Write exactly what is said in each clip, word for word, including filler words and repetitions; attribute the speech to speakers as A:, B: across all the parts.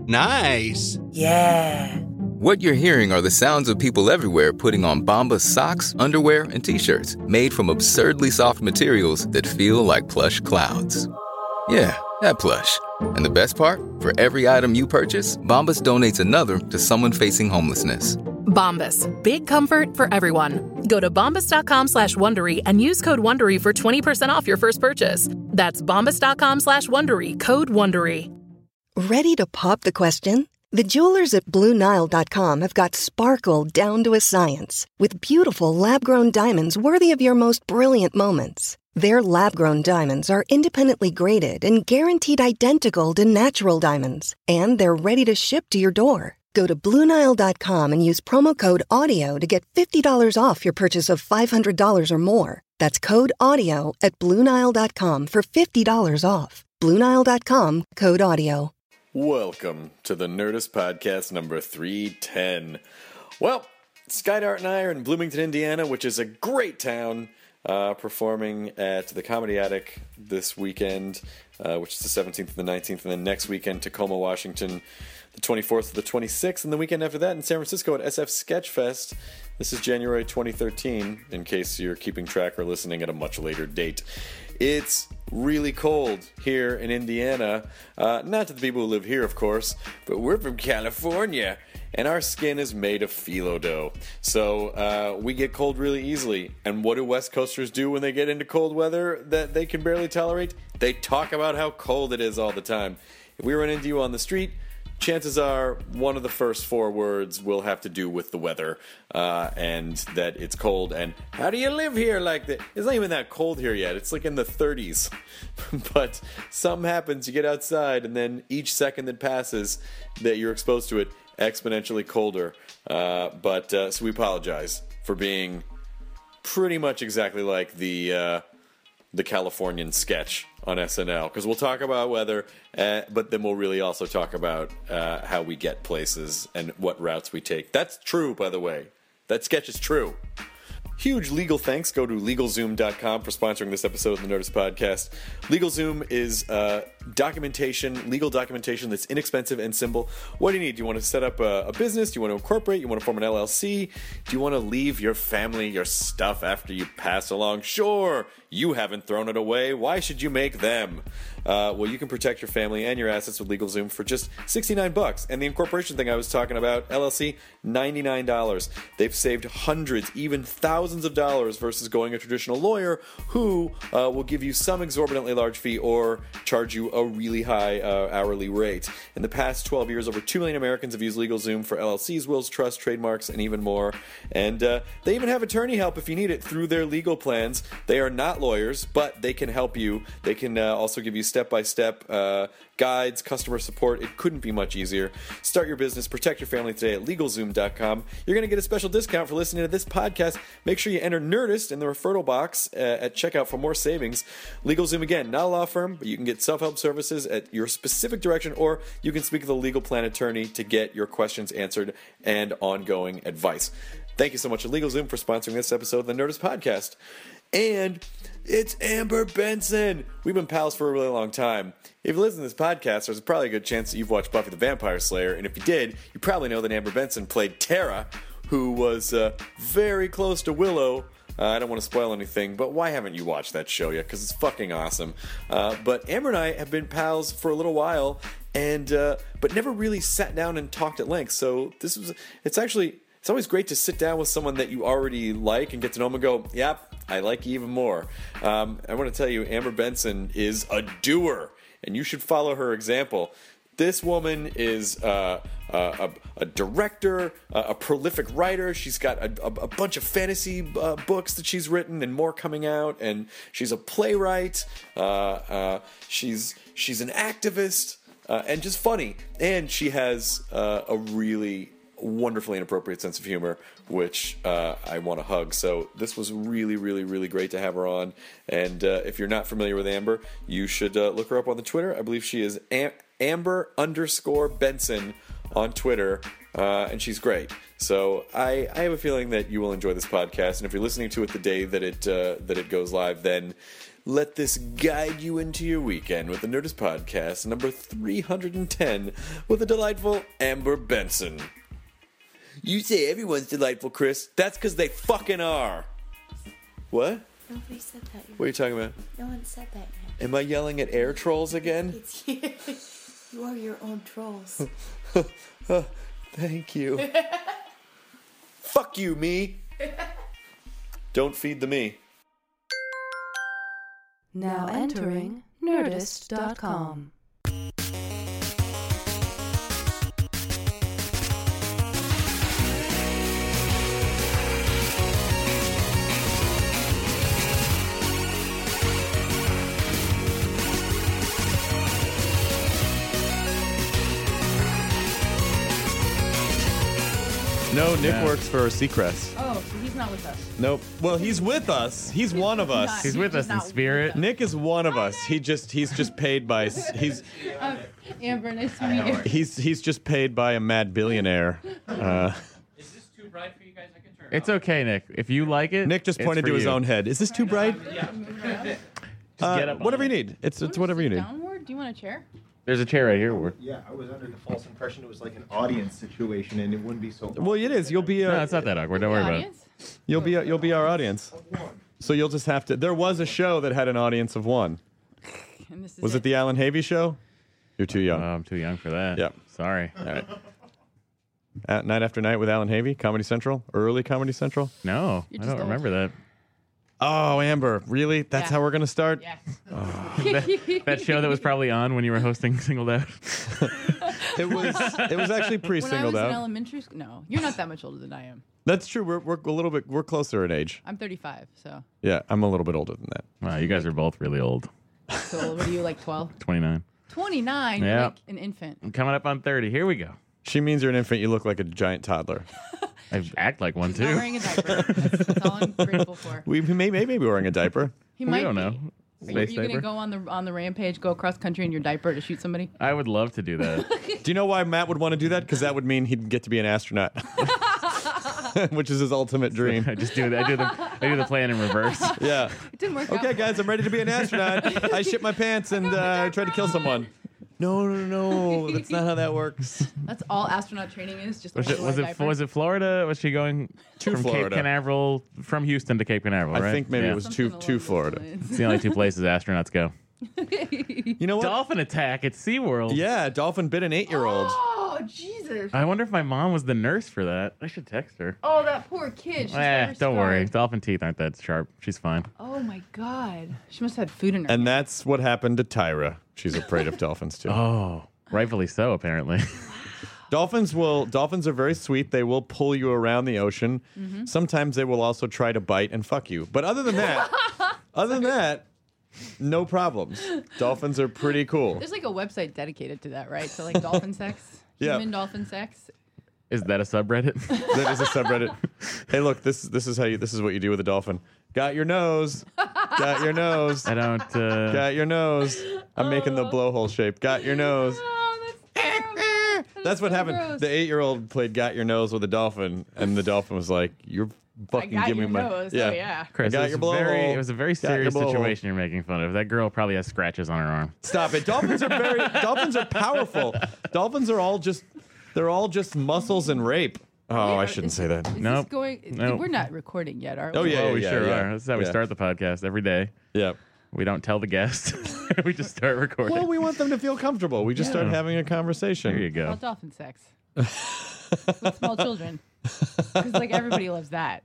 A: Nice.
B: Yeah.
C: What you're hearing are the sounds of people everywhere putting on Bombas socks, underwear, and T-shirts made from absurdly soft materials that feel like plush clouds. Yeah, that plush. And the best part? For every item you purchase, Bombas donates another to someone facing homelessness.
D: Bombas. Big comfort for everyone. Go to bombas.com slash Wondery and use code Wondery for twenty percent off your first purchase. That's bombas.com slash Wondery. Code Wondery.
E: Ready to pop the question? The jewelers at Blue Nile dot com have got sparkle down to a science with beautiful lab-grown diamonds worthy of your most brilliant moments. Their lab-grown diamonds are independently graded and guaranteed identical to natural diamonds, and they're ready to ship to your door. Go to Blue Nile dot com and use promo code AUDIO to get fifty dollars off your purchase of five hundred dollars or more. That's code AUDIO at Blue Nile dot com for fifty dollars off. Blue Nile dot com, code AUDIO.
F: Welcome to the Nerdist Podcast number three ten. Well, Skydart and I are in Bloomington, Indiana, which is a great town, uh, performing at the Comedy Attic this weekend, uh, which is the seventeenth and the nineteenth, and then next weekend, Tacoma, Washington, the twenty-fourth to the twenty-sixth, and the weekend after that in San Francisco at S F Sketchfest. This is January twenty thirteen, in case you're keeping track or listening at a much later date. It's really cold here in Indiana. Uh, not to the people who live here, of course, but we're from California, and our skin is made of phyllo dough. So uh, we get cold really easily. And what do West Coasters do when they get into cold weather that they can barely tolerate? They talk about how cold it is all the time. If we run into you on the street, chances are one of the first four words will have to do with the weather, uh, and that it's cold, and how do you live here like that? It's not even that cold here yet. It's like in the thirties. But something happens, you get outside, and then each second that passes that you're exposed to it, exponentially colder. Uh, but, uh, so we apologize for being pretty much exactly like the, uh, the Californian sketch on S N L, because we'll talk about weather, uh, but then we'll really also talk about uh, how we get places and what routes we take. That's true, by the way. That sketch is true. Huge legal thanks go to LegalZoom dot com for sponsoring this episode of the Nerdist Podcast. LegalZoom is uh, documentation, legal documentation that's inexpensive and simple. What do you need? Do you want to set up a, a business? Do you want to incorporate? You want to form an L L C? Do you want to leave your family your stuff after you pass along? Sure, you haven't thrown it away. Why should you make them? Uh, well, you can protect your family and your assets with LegalZoom for just sixty-nine bucks. And the incorporation thing I was talking about, L L C, ninety-nine dollars. They've saved hundreds, even thousands of dollars versus going a traditional lawyer who uh, will give you some exorbitantly large fee or charge you a really high uh, hourly rate. In the past twelve years, over two million Americans have used LegalZoom for L L Cs, wills, trusts, trademarks, and even more. And uh, they even have attorney help if you need it through their legal plans. They are not lawyers, but they can help you. They can uh, also give you step-by-step uh, guides, customer support. It couldn't be much easier. Start your business, protect your family today at LegalZoom dot com. You're going to get a special discount for listening to this podcast. Make sure you enter Nerdist in the referral box uh, at checkout for more savings. LegalZoom, again, not a law firm, but you can get self-help services at your specific direction, or you can speak with a legal plan attorney to get your questions answered and ongoing advice. Thank you so much to LegalZoom for sponsoring this episode of the Nerdist Podcast. And it's Amber Benson. We've been pals for a really long time. If you listen to this podcast, there's probably a good chance that you've watched Buffy the Vampire Slayer, and if you did, you probably know that Amber Benson played Tara, who was uh, very close to Willow. Uh, I don't want to spoil anything, but why haven't you watched that show yet? Because it's fucking awesome. Uh, but Amber and I have been pals for a little while, and uh, but never really sat down and talked at length. So this was, it's actually, it's always great to sit down with someone that you already like and get to know them and go, yep, I like you even more. Um, I want to tell you, Amber Benson is a doer, and you should follow her example. This woman is uh, a, a director, a prolific writer. She's got a, a, a bunch of fantasy uh, books that she's written and more coming out. And she's a playwright. Uh, uh, she's she's an activist uh, and just funny. And she has uh, a really wonderfully inappropriate sense of humor, which uh, I want to hug. So this was really, really, really great to have her on. And uh, if you're not familiar with Amber, you should uh, look her up on the Twitter. I believe she is Am- Amber underscore Benson on Twitter, uh, and she's great. So I, I have a feeling that you will enjoy this podcast. And if you're listening to it the day that it uh, that it goes live, then Let this guide you into your weekend with the Nerdist Podcast number three hundred ten with the delightful Amber Benson. You say everyone's delightful, Chris. That's because they fucking are. What?
A: Nobody said that yet.
F: What are you talking about?
A: No one said that yet.
F: Am I yelling at air trolls again?
A: It's you. You are your own trolls.
F: Oh, thank you. Fuck you, me. Don't feed the me.
B: Now entering Nerdist dot com.
G: No, Nick
H: Yeah.
G: works for Seacrest.
I: Oh, so he's not with us.
G: Nope. Well, he's with us. He's one of us.
I: Not-
H: He's with us in
I: not
H: spirit.
I: with us.
G: Nick is one of us. He just he's just paid by he's
I: Um, Amber, nice to meet you.
G: he's he's just paid by a mad billionaire. Uh,
J: Is this too bright for you guys? I can turn
H: It's okay, Nick. If you like it,
G: Nick just
H: it's
G: pointed
H: for
G: to his
H: you.
G: own head. Is this too bright?
H: Just
G: Uh,
H: get up on
G: whatever
H: it.
G: you need. It's it's whatever you need.
I: Downward? Do you want a chair?
H: There's a chair right here. Ward.
J: Yeah, I was under the false impression it was like an audience situation and it wouldn't be so.
G: Well, it is. You'll be
H: No,
G: uh,
H: it's not that awkward. Don't worry about it.
I: Audience?
G: you'll be uh, you'll be our audience. So you'll just have to. There was a show that had an audience of one.
I: And this is
G: Was it the Alan Havey show? You're too young.
H: Oh, I'm too young for that.
G: Yep.
H: Sorry.
G: All right. At Night After Night with Alan Havey, Comedy Central, early Comedy Central.
H: No,
I: You're
H: I
I: just
H: don't
I: old.
H: remember that.
G: Oh, Amber, really? That's
I: Yeah.
G: how we're gonna start?
I: Yes.
H: that. That show that was probably on when you were hosting Singled Out.
G: It was. It was actually
I: When I
G: pre-singled
I: was in
G: out.
I: elementary school, no, you're not that much older than I am.
G: That's true. We're we're a little bit. We're closer in age.
I: I'm thirty-five, so
G: Yeah, I'm a little bit older than that.
H: Wow, you guys are both really old.
I: so what are you like? twelve?
H: twenty-nine.
I: twenty-nine. You're
H: Yeah.
I: like an infant.
H: I'm coming up on thirty. Here we go.
G: She means you're an infant. You look like a giant toddler.
H: I act like one
I: He's not
H: too.
I: wearing a diaper. That's, that's all I'm grateful for.
G: We may maybe be wearing a diaper.
I: He
H: We
I: might
H: don't
I: be.
H: know.
I: Are you,
H: Space
I: you gonna
H: diaper?
I: go on the on the rampage, go across country in your diaper to shoot somebody?
H: I would love to do that.
G: Do you know why Matt would want to do that? Because that would mean he'd get to be an astronaut, which is his ultimate dream.
H: I just do that. I do the I do the plan in reverse.
G: Yeah.
I: It didn't work out.
G: Okay, guys, I'm ready to be an astronaut. I shit my pants and uh, I tried to kill someone. No, no, no, that's not how that works.
I: That's all astronaut training is. Just
H: Was
I: a
H: it was it
I: diaper.
H: was it Florida? Was she going
G: To
H: from
G: Florida.
H: Cape Canaveral from Houston to Cape Canaveral?
G: I
H: right?
G: think maybe
H: Yeah.
G: it was
I: Something
G: to
I: along
G: to
I: those
G: Florida.
I: lines.
H: It's the only two places astronauts go.
G: You know what?
H: Dolphin attack at SeaWorld.
G: Yeah, dolphin bit an eight-year-old.
I: Oh Jesus!
H: I wonder if my mom was the nurse for that. I should text her.
I: Oh, that poor kid. She's
H: Eh,
I: never
H: don't worry.
I: scarred.
H: Dolphin teeth aren't that sharp. She's fine.
I: Oh my God. She must have had food in her.
G: And that's what happened to Tyra. She's afraid of dolphins too.
H: Oh, rightfully so, apparently.
G: Dolphins will. Dolphins are very sweet. They will pull you around the ocean.
I: Mm-hmm.
G: Sometimes they will also try to bite and fuck you. But other than that, other than that, no problems. Dolphins are pretty cool.
I: There's like a website dedicated to that, right? So like dolphin sex,
G: Yeah.
I: human dolphin sex.
H: Is that a subreddit?
G: That is a subreddit. Hey, look, this this is how you. This is what you do with a dolphin. Got your nose. Got your nose.
H: I don't. Uh,
G: Got your nose. I'm making the blowhole shape. Got your nose.
I: Oh, that's terrible.
G: That's what
I: so
G: happened.
I: gross.
G: The eight-year-old played "Got Your Nose" with a dolphin, and the dolphin was like, "You're
I: I
G: fucking
I: got
G: give me
I: your
G: my
I: nose.
G: yeah."
I: Oh yeah.
H: Chris,
G: Got
H: it was,
G: your blowhole.
H: very, it was a very
G: Got your
H: serious
G: blowhole.
H: situation you're making fun of. That girl probably has scratches on her arm.
G: Stop it. Dolphins are very. Dolphins are powerful. Dolphins are all just. They're all just muscles and rape. Oh,
I: Yeah,
G: I shouldn't
I: is-
G: say that.
I: Is
H: Nope.
I: this going?
H: Nope.
I: We're not recording yet, are we?
G: Oh, yeah,
H: oh, we
G: yeah,
H: sure
G: yeah.
H: are. This is how we
G: Yeah.
H: start the podcast every day.
G: Yeah.
H: We don't tell the guest. We just start recording.
G: Well, we want them to feel comfortable. We just
H: Yeah.
G: started having a conversation.
H: there you go.
I: Well, dolphin sex with small children. Because like everybody loves that.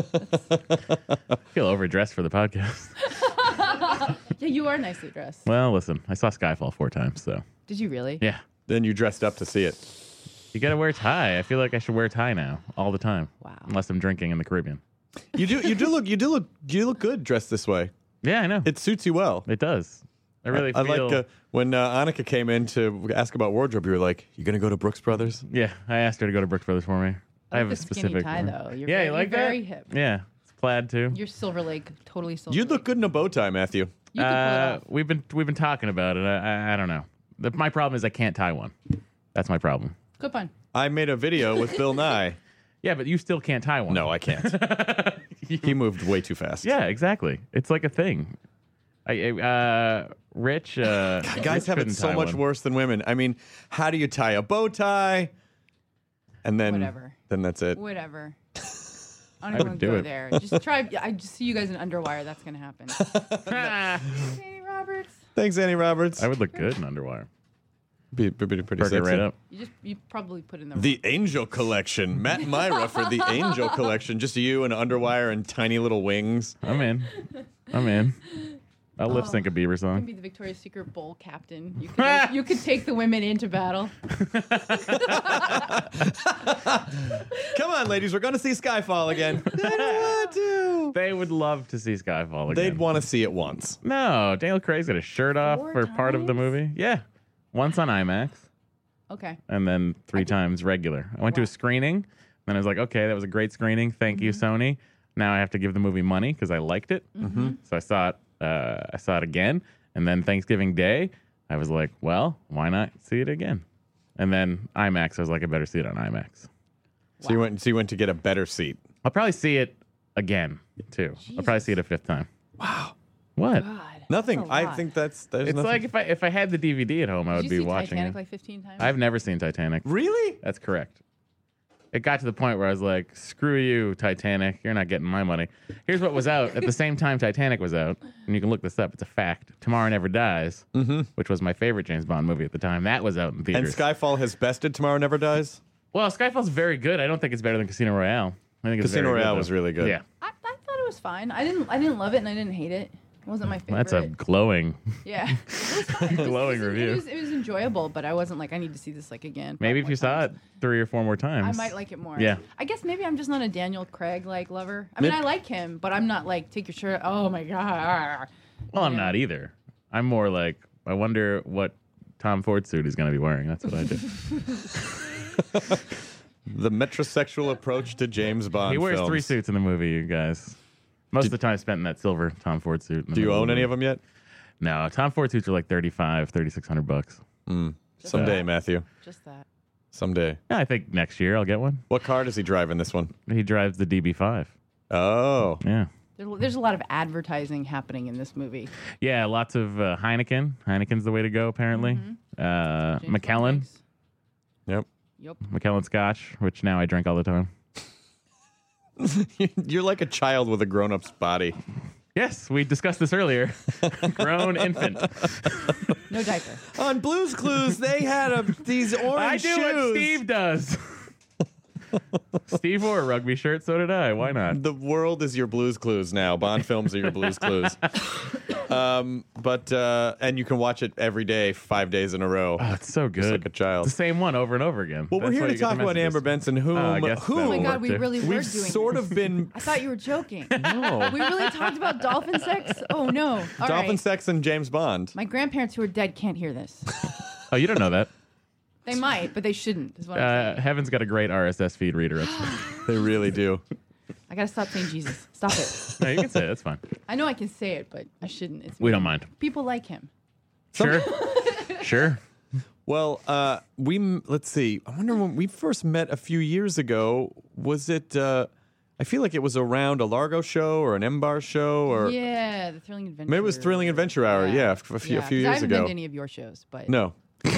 H: I feel overdressed for the podcast.
I: Yeah, you are nicely dressed.
H: Well, listen, I saw Skyfall four times, so
I: Did you really?
H: yeah.
G: Then you dressed up to see it.
H: You gotta wear a tie. I feel like I should wear a tie now, all the time.
I: Wow.
H: Unless I'm drinking in the Caribbean.
G: You do. You do look. You do look. You look good dressed this way.
H: Yeah, I know. It,
G: It suits you well.
H: does. I really
G: I
H: feel.
G: like uh, when uh, Annika came in to ask about wardrobe. You were like, "You gonna go to Brooks Brothers?"
H: yeah, I asked her to go to Brooks Brothers for me. I,
I: I
H: have a
I: like the skinny
H: specific
I: tie though. You're
H: yeah,
I: very,
H: you like
I: you're
H: that?
I: very hip.
H: Yeah, it's plaid too.
I: You're Silver Lake, totally Silver
G: You'd look
I: Lake.
G: good in a bow tie, Matthew.
I: You can pull it
H: Uh,
I: off.
H: we've been we've been talking about it. I, I, I don't know. The, my problem is I can't tie one. That's my problem.
I: Good fun.
G: I made a video with Bill Nye.
H: Yeah, but you still can't tie one.
G: No, I can't. He moved way too fast.
H: Yeah, exactly. It's like a thing. I, uh, Rich, uh,
G: Guys
H: Rich
G: have it
H: couldn't
G: so
H: tie
G: much
H: one.
G: worse than women. I mean, how do you tie a bow tie? And then,
I: Whatever.
G: then that's it.
I: Whatever. I
H: I
I: don't
H: would
I: even
H: do
I: go
H: it.
I: there. Just try. I just see you guys in underwire. That's gonna happen. Danny Roberts.
G: Thanks, Annie Roberts.
H: I would look good in underwire.
G: Be, be, be pretty
H: Perk it
G: sexy.
H: right up.
I: You just you probably put in the.
G: The Angel Collection. Matt and Myra for the Angel Collection. Just you and underwire and tiny little wings.
H: I'm in. I'm in. I'll lip sync a Bieber
I: You can
H: song.
I: be the Victoria's Secret bowl captain. You could, like, you could take the women into battle.
G: Come on, ladies. We're going to see Skyfall again. They don't want to.
H: They would love to see Skyfall again.
G: They'd want to see it once.
H: No, Daniel Craig's got his shirt off
I: Four
H: for part of the
I: times?
H: movie. Yeah. Once on IMAX
I: Okay.
H: and then three times regular. I went to a screening, then I was like, okay, that was a great screening. Thank you, Sony. Now I have to give the movie money because I liked it. Mm-hmm. So I saw it. Uh, I saw it again, and then Thanksgiving Day, I was like, well, why not see it again? And then IMAX, I was like, I better see it on IMAX.
G: So you went. So you went to get a better seat.
H: I'll probably see it again too. I'll probably see it a fifth time.
G: Wow.
H: What?
I: God.
G: Nothing.
I: that's a
G: I
I: lot.
G: think that's. There's
H: It's
G: nothing.
H: like if I if I had the D V D at home, I would
I: Did you
H: be
I: see
H: watching
I: Titanic
H: it.
I: like fifteen times?
H: I've never seen Titanic.
G: Really?
H: That's correct. It got to the point where I was like, screw you, Titanic. You're not getting my money. Here's what was out at the same time Titanic was out. And you can look this up. It's a fact. Tomorrow Never Dies, mm-hmm. which was my favorite James Bond movie at the time. That was out in
G: And
H: theaters.
G: Skyfall has bested Tomorrow Never Dies.
H: well, Skyfall's very good. I don't think it's better than Casino Royale. I think it's
G: Casino
H: very good,
G: Royale
H: though.
G: was really good.
H: Yeah.
I: I, I thought it was fine. I didn't. I didn't love it, and I didn't hate it. It wasn't my favorite.
H: That's a glowing.
I: Yeah. It was fine. It was-
H: Glowing
I: it was,
H: review.
I: It was, it was enjoyable, but I wasn't like I need to see this like again.
H: Maybe
I: five
H: if you
I: more
H: saw
I: times.
H: it three or four more times.
I: I might like it more.
H: Yeah.
I: I guess maybe I'm just not a Daniel Craig like lover. I mean,
G: Maybe-
I: I like him, but I'm not like take your shirt. Oh my god.
H: Well, I'm
I: You know?
H: not either. I'm more like, I wonder what Tom Ford suit he's going to be wearing. That's what I do.
G: The metrosexual approach to James Bond.
H: He wears
G: films.
H: three suits in the movie, you guys. Most of the time spent in that silver Tom Ford suit. in the
G: Do you
H: middle
G: own
H: the
G: any of
H: movie.
G: them yet?
H: No, Tom Ford suits are like thirty-five, thirty-six hundred bucks.
G: Someday, Matthew.
I: Just that.
G: Someday.
H: Yeah, I think next year I'll get one.
G: What car does he drive in this one?
H: He drives the D B five.
G: Oh.
H: Yeah.
I: There, there's a lot of advertising happening in this movie.
H: Yeah, lots of uh, Heineken. Heineken's the way to go, apparently. Uh,
I: Mm-hmm. James
H: McKellen.
I: Bond likes-
G: Yep.
I: Yep.
H: McKellen Scotch, which now I drink all the time.
G: You're like a child with a grown-up's body.
H: Yes, we discussed this earlier. Grown infant.
I: No diaper.
G: On Blue's Clues, they had a, these orange
H: I do
G: shoes.
H: what Steve does. Steve wore a rugby shirt, so did I. Why not?
G: The world is your Blue's Clues now. Bond films are your Blue's Clues. Um, but uh, and you can watch it every day, five days in a row.
H: Oh, it's so good.
G: Just like a child.
H: It's the same one over and over again.
G: Well, we're
H: That's
G: here
H: why
G: to
H: you get the
G: talk about
H: messages.
G: Amber Benson, whom,
H: Oh, I guess
G: who
H: that
I: Oh my
H: will
I: god,
H: work
I: we
H: too.
I: really were
G: we've
I: doing
G: sort
I: this.
G: of been
I: I thought you were joking.
G: no.
I: We really talked about dolphin sex? Oh no. All
G: Dolphin
I: right.
G: sex and James Bond.
I: My grandparents who are dead can't hear this.
H: Oh, you don't know that.
I: They might, but they shouldn't. Is what I'm
H: Uh,
I: saying.
H: Heaven's got a great R S S feed reader. It's-
G: They really do.
I: I gotta stop saying Jesus. Stop it.
H: no, you can say it. That's fine.
I: I know I can say it, but I shouldn't. It's
H: We don't mind.
I: People like him.
H: Sure. Sure.
G: Well, uh, we m- let's see. I wonder when we first met a few years ago. Was it? Uh, I feel like it was around a Largo show or an M Bar show, or
I: Yeah, the Thrilling Adventure.
G: maybe it was Thrilling Adventure Hour. Yeah, f- a few,
I: Yeah,
G: a few
I: 'cause I
G: years
I: haven't been
G: ago.
I: to any of your shows, but
G: No.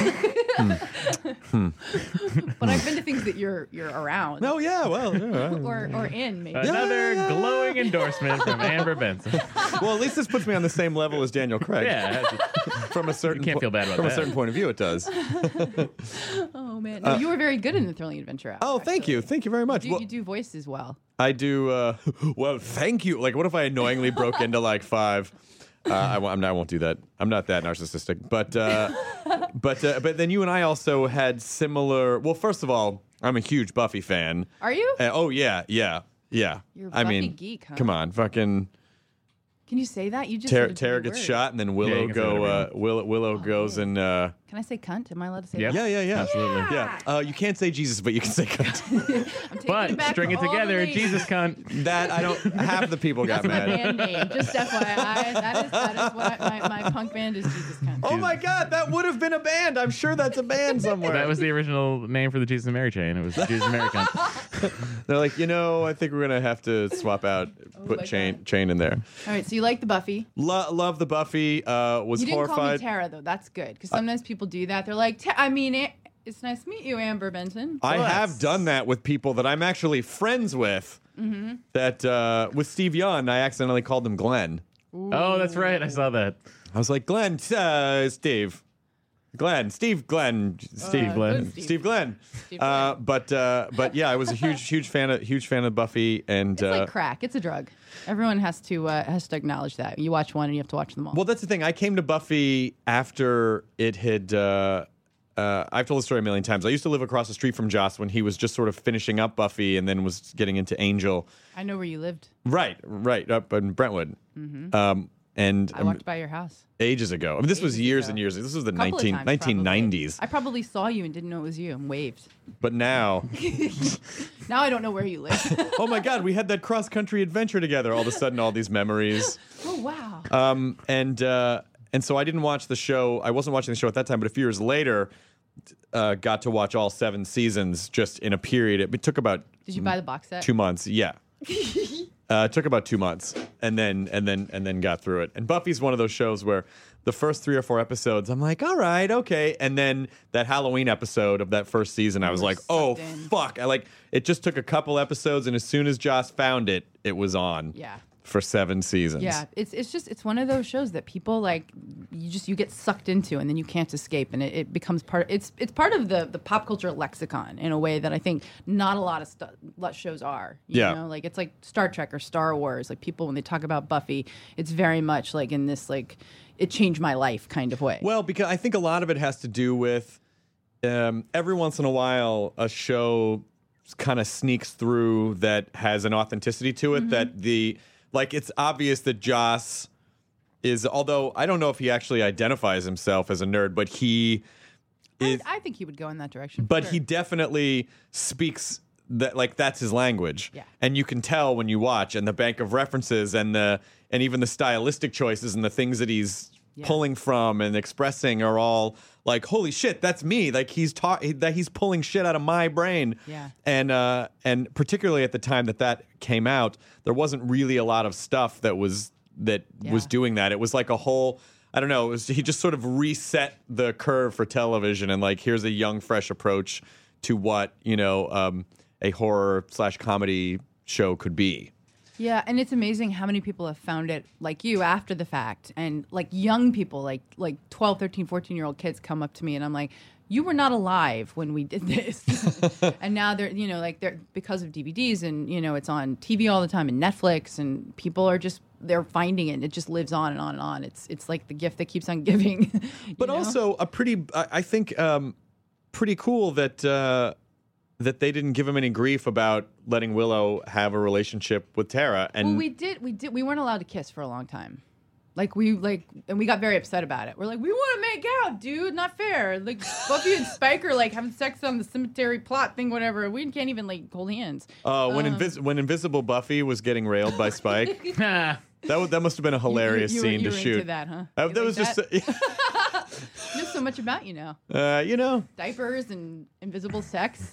I: but I've been to things that you're you're around.
G: No. Yeah. Well. Yeah.
I: Or or in maybe.
H: Another
G: yeah, yeah.
H: glowing endorsement from Amber Benson.
G: well, at least this puts me on the same level as Daniel Craig.
H: Yeah.
G: From a certain
H: You can't
G: po-
H: feel bad about
G: from
H: that.
G: a certain point of view, it does.
I: Oh man, no, you were very good in the Thrilling Adventure Hour.
G: Oh, thank
I: actually.
G: you, thank you very much.
I: You,
G: Well,
I: you do voices well.
G: I do. Uh, well, thank you. Like, what if I annoyingly broke into like five? Uh, I, won't- I'm not, I won't do that. I'm not that narcissistic. But uh, but uh, but then you and I also had similar. Well, first of all, I'm a huge Buffy fan.
I: Are you?
G: Uh, oh yeah, yeah, yeah.
I: You're a
G: I
I: Buffy
G: mean,
I: geek, huh?
G: come on, fucking
I: Can you say that? You just
G: Tara,
I: said a
G: Tara
I: dirty
G: gets
I: word.
G: shot, and then
H: Yeah,
G: Willow
H: you can say
G: go.
H: whatever you
G: Uh,
H: want.
G: Willow, Willow goes and uh,
I: Can I say cunt? Am I allowed to say
H: Yep.
I: that?
G: Yeah, yeah, yeah.
H: Absolutely.
G: Yeah. Uh, you can't say Jesus, but you can say cunt.
I: I'm taking
H: But
I: it back
H: string
I: for
H: it
I: all the
H: together,
I: ladies.
H: Jesus cunt.
G: That I don't. Half the people got
I: That's my
G: mad.
I: band name. Just F Y I. That is, that is what I, my, my punk band is Jesus cunt.
G: Oh my God, that would have been a band. I'm sure that's a band somewhere.
H: That was the original name for the Jesus and Mary chain. It was Jesus and Mary cunt.
G: They're like, you know, I think we're gonna have to swap out, put
I: my
G: chain
I: God.
G: chain in there.
I: All right, so you like the Buffy.
G: Lo- love the Buffy. Uh, was
I: You didn't call me
G: horrified.
I: Tara, though. That's good. Because sometimes people do that. They're like, "Ta- I mean, it, it's nice to meet you, Amber Benson.
G: I
I: Well,
G: have
I: that's-
G: done that with people that I'm actually friends with.
I: Mm-hmm.
G: That uh, with Steve Young, I accidentally called him Glenn.
H: Oh, that's right. I saw that.
G: I was like, Glenn, uh, Steve. Glenn, Steve, Glenn, Steve,
I: Uh,
G: Glenn,
I: good Steve.
G: Steve Glenn.
I: Steve
G: Uh,
I: Glenn.
G: but uh, but yeah, I was a huge huge fan of huge fan of Buffy, and
I: It's
G: uh,
I: like crack. It's a drug. Everyone has to uh, has to acknowledge that. You watch one and you have to watch them all.
G: well, that's the thing. I came to Buffy after it had. Uh, uh, I've told the story a million times. I used to live across the street from Joss when he was just sort of finishing up Buffy, and then was getting into Angel.
I: I know where you lived.
G: Right, right, up in Brentwood. Um, and
I: I
G: um,
I: walked by your house.
G: ages ago. I mean, this was
I: Ages
G: years
I: ago.
G: and years. This was the
I: Couple of
G: nineteen,
I: times,
G: nineteen nineties.
I: probably. I probably saw you and didn't know it was you and waved.
G: But now,
I: Now I don't know where you live.
G: oh my God, we had that cross country adventure together. All of a sudden, all these memories.
I: Oh wow.
G: Um, and uh, and so I didn't watch the show. I wasn't watching the show at that time. But a few years later, uh, got to watch all seven seasons just in a period. It, it took about
I: Did you buy the box set?
G: two months. Yeah. Uh, it took about two months, and then and then and then got through it. And Buffy's one of those shows where the first three or four episodes, I'm like, all right, okay. And then that Halloween episode of that first season, I was
I: were
G: like, oh
I: sucked in.
G: fuck! I like it. Just took a couple episodes, and as soon as Joss found it, it was on.
I: Yeah.
G: For seven seasons.
I: Yeah, it's it's just it's one of those shows that people like you just you get sucked into and then you can't escape and it, it becomes part it's it's part of the the pop culture lexicon in a way that I think not a lot of stu- lot shows are. You
G: Yeah.
I: know, like it's like Star Trek or Star Wars. Like people when they talk about Buffy, it's very much like in this like it changed my life kind of way.
G: Well, because I think a lot of it has to do with um, every once in a while a show kind of sneaks through that has an authenticity to it that the like it's obvious that Joss is, although I don't know if he actually identifies himself as a nerd, but he is,
I: I, I think he would go in that direction. for
G: but
I: sure.
G: he definitely speaks that like that's his language.
I: Yeah.
G: And you can tell when you watch, and the bank of references and the and even the stylistic choices and the things that he's
I: Yeah.
G: pulling from and expressing are all like, holy shit, that's me. Like he's ta- that he's pulling shit out of my brain.
I: Yeah.
G: And uh and particularly at the time that that came out, there wasn't really a lot of stuff that was that was
I: Yeah.
G: doing that. It was like a whole I don't know, it was he just sort of reset the curve for television and like here's a young fresh approach to what, you know, um a horror slash comedy show could be.
I: Yeah, and it's amazing how many people have found it like you after the fact. And like young people, like like twelve, thirteen, fourteen-year-old kids come up to me and I'm like, you were not alive when we did this. And now they're, you know, like they're because of D V Ds and, you know, it's on T V all the time and Netflix and people are just they're finding it and it just lives on and on and on. It's it's like the gift that keeps on giving. you
G: But
I: know?
G: also a pretty I I think um pretty cool that uh that they didn't give him any grief about letting Willow have a relationship with Tara. And
I: Well, we did. We did. We weren't allowed to kiss for a long time. Like we like, and we got very upset about it. We're like, we want to make out, dude. Not fair. Like Buffy and Spike are like having sex on the cemetery plot thing, whatever. We can't even like hold hands.
G: uh, when
I: Um,
G: Invis- when Invisible Buffy was getting railed by Spike, that w- that must have been a hilarious
I: you, you,
G: scene
I: you
G: to
I: were
G: shoot.
I: Into that, huh?
G: Uh,
I: You
G: that
I: like
G: was just
I: There's so much about you now.
G: uh, you know.
I: Diapers and invisible sex.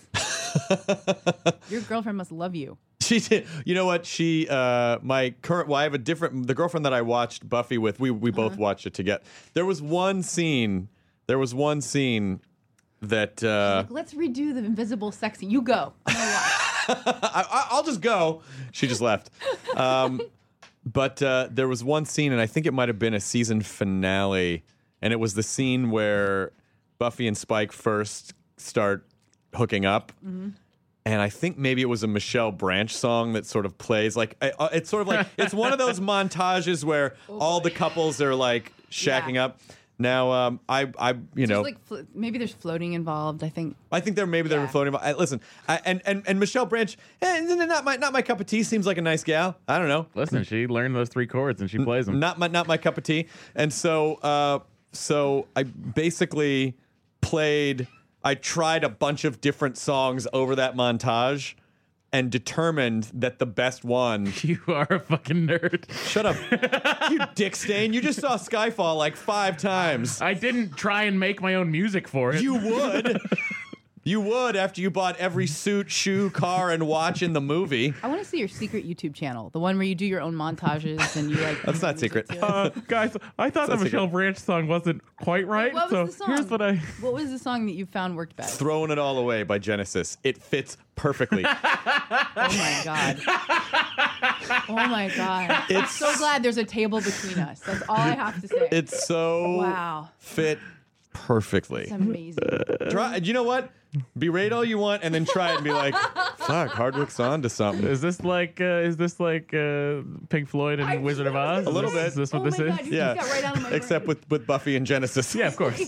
I: Your girlfriend must love you.
G: She did. You know what? She, uh, my current, well, I have a different, the girlfriend that I watched Buffy with, we, we both watched it together. There was one scene, there was one scene that, uh,
I: Like, let's redo the invisible sex scene. You go. I'm gonna watch.
G: I, I- I'll just go. She just left. Um, but uh, there was one scene, and I think it might have been a season finale, and it was the scene where Buffy and Spike first start hooking up.
I: Mm-hmm.
G: And I think maybe it was a Michelle Branch song that sort of plays like uh, it's sort of like it's one of those montages where all the couples are like shacking
I: Yeah.
G: up. Now, um, I, I, you know,
I: There's like flo- maybe there's floating involved. I think.
G: I think there maybe they were
I: Yeah.
G: floating. I, listen, I, and and and Michelle Branch, eh, not my not my cup of tea. Seems like a nice gal. I don't know.
H: Listen, she learned those three chords and she plays them.
G: Not my not my cup of tea. And so, uh, so I basically played, I tried a bunch of different songs over that montage and determined that the best one.
H: You are a fucking nerd.
G: Shut up. You dick stain. You just saw Skyfall like five times.
H: I didn't try and make my own music for it.
G: You would. You would after you bought every suit, shoe, car, and watch in the movie.
I: I want to see your secret YouTube channel, the one where you do your own montages and you like.
G: That's not secret.
H: Uh, guys, I thought the Michelle
G: secret.
H: Branch song wasn't quite right.
I: What
H: so
I: was the song?
H: here's what I.
I: What was the song that you found worked best?
G: Throwing It All Away by Genesis. It fits perfectly.
I: Oh my god. Oh my god. I'm
G: It's-
I: so glad there's a table between us. That's all I have to say.
G: It's so
I: Wow.
G: fit perfectly.
I: It's amazing.
G: Try, you know what? Berate all you want and then try it and be like, fuck, Hardwick's on to something.
H: Is this like? Uh, is this like uh, Pink Floyd and
I: I-
H: Wizard of Oz?
G: A little bit.
H: Is this what
I: Oh
H: this
I: my
H: is?
I: God, you
G: Yeah.
I: got right out of my
G: Except
I: brain.
G: with, with Buffy and Genesis.
H: Yeah, of course.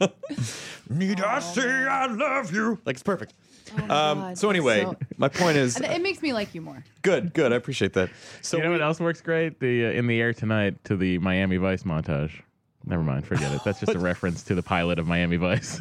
G: Need I say I love you? Like, it's perfect.
I: Oh my
G: Um,
I: God,
G: so anyway,
I: so-
G: my point is,
I: it makes me like you more.
G: good, good. I appreciate that. So
H: you know
G: we-
H: what else works great? The uh, In the Air Tonight to the Miami Vice montage. Never mind, forget it. That's just a reference to the pilot of Miami Vice.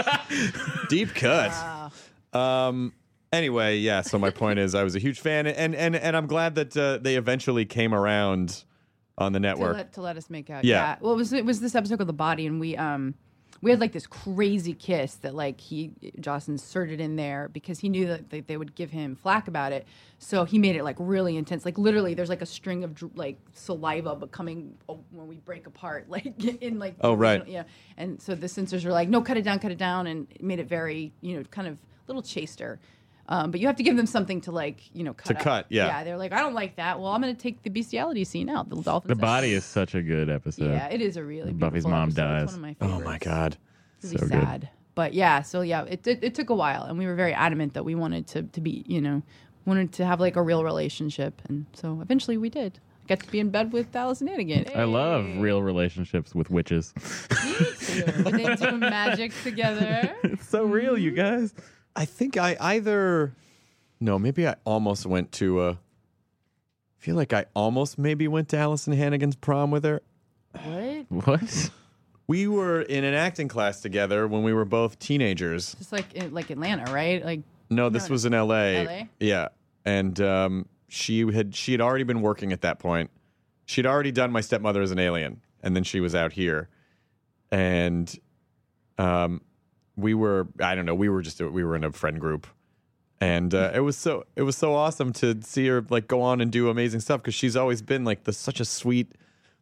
G: deep cut.
I: Wow.
G: Um. Anyway, yeah. So my point is, I was a huge fan, and and and I'm glad that uh, they eventually came around on the
I: To
G: network.
I: let, to let us make out.
G: Yeah.
I: Yeah. Well, it was it was this episode called The Body, and we um we had like this crazy kiss that like he Joss inserted in there because he knew that they, they would give him flack about it. So he made it like really intense. Like literally, there's like a string of dr- like saliva becoming oh, when we break apart, like in like.
G: Oh, right.
I: Yeah. And so the censors were like, no, cut it down, cut it down, and it made it very you know kind of a little chaster. Um, but you have to give them something to like, you know, cut
G: To
I: out.
G: cut, yeah.
I: Yeah, they're like, I don't like that. Well, I'm going to take the bestiality scene out. The dolphins.
H: The
I: out.
H: Body is such a good episode.
I: Yeah, it is a really
H: Buffy's
I: beautiful
H: mom
I: episode.
H: dies.
I: It's one of my
G: Oh
I: favorites.
G: my god.
I: It's really
H: So good.
I: sad. But yeah, so yeah, it, it it took a while, and we were very adamant that we wanted to to be, you know, wanted to have like a real relationship, and so eventually we did. Got to be in bed with Allison Hannigan.
H: I love
I: Hey.
H: real relationships with witches.
I: Me too. And they do magic together.
H: It's so real, you guys.
G: I think I either no, maybe I almost went to uh I feel like I almost maybe went to Allison Hannigan's prom with her.
I: What?
H: What?
G: We were in an acting class together when we were both teenagers.
I: Just like in, like Atlanta, right? Like
G: No, this
I: No,
G: was in L A.
I: L A?
G: Yeah. And um she had she had already been working at that point. She'd already done My Stepmother as an Alien, and then she was out here. And um we were I don't know, we were just we were in a friend group. And uh, it was so it was so awesome to see her like go on and do amazing stuff because she's always been like the such a sweet,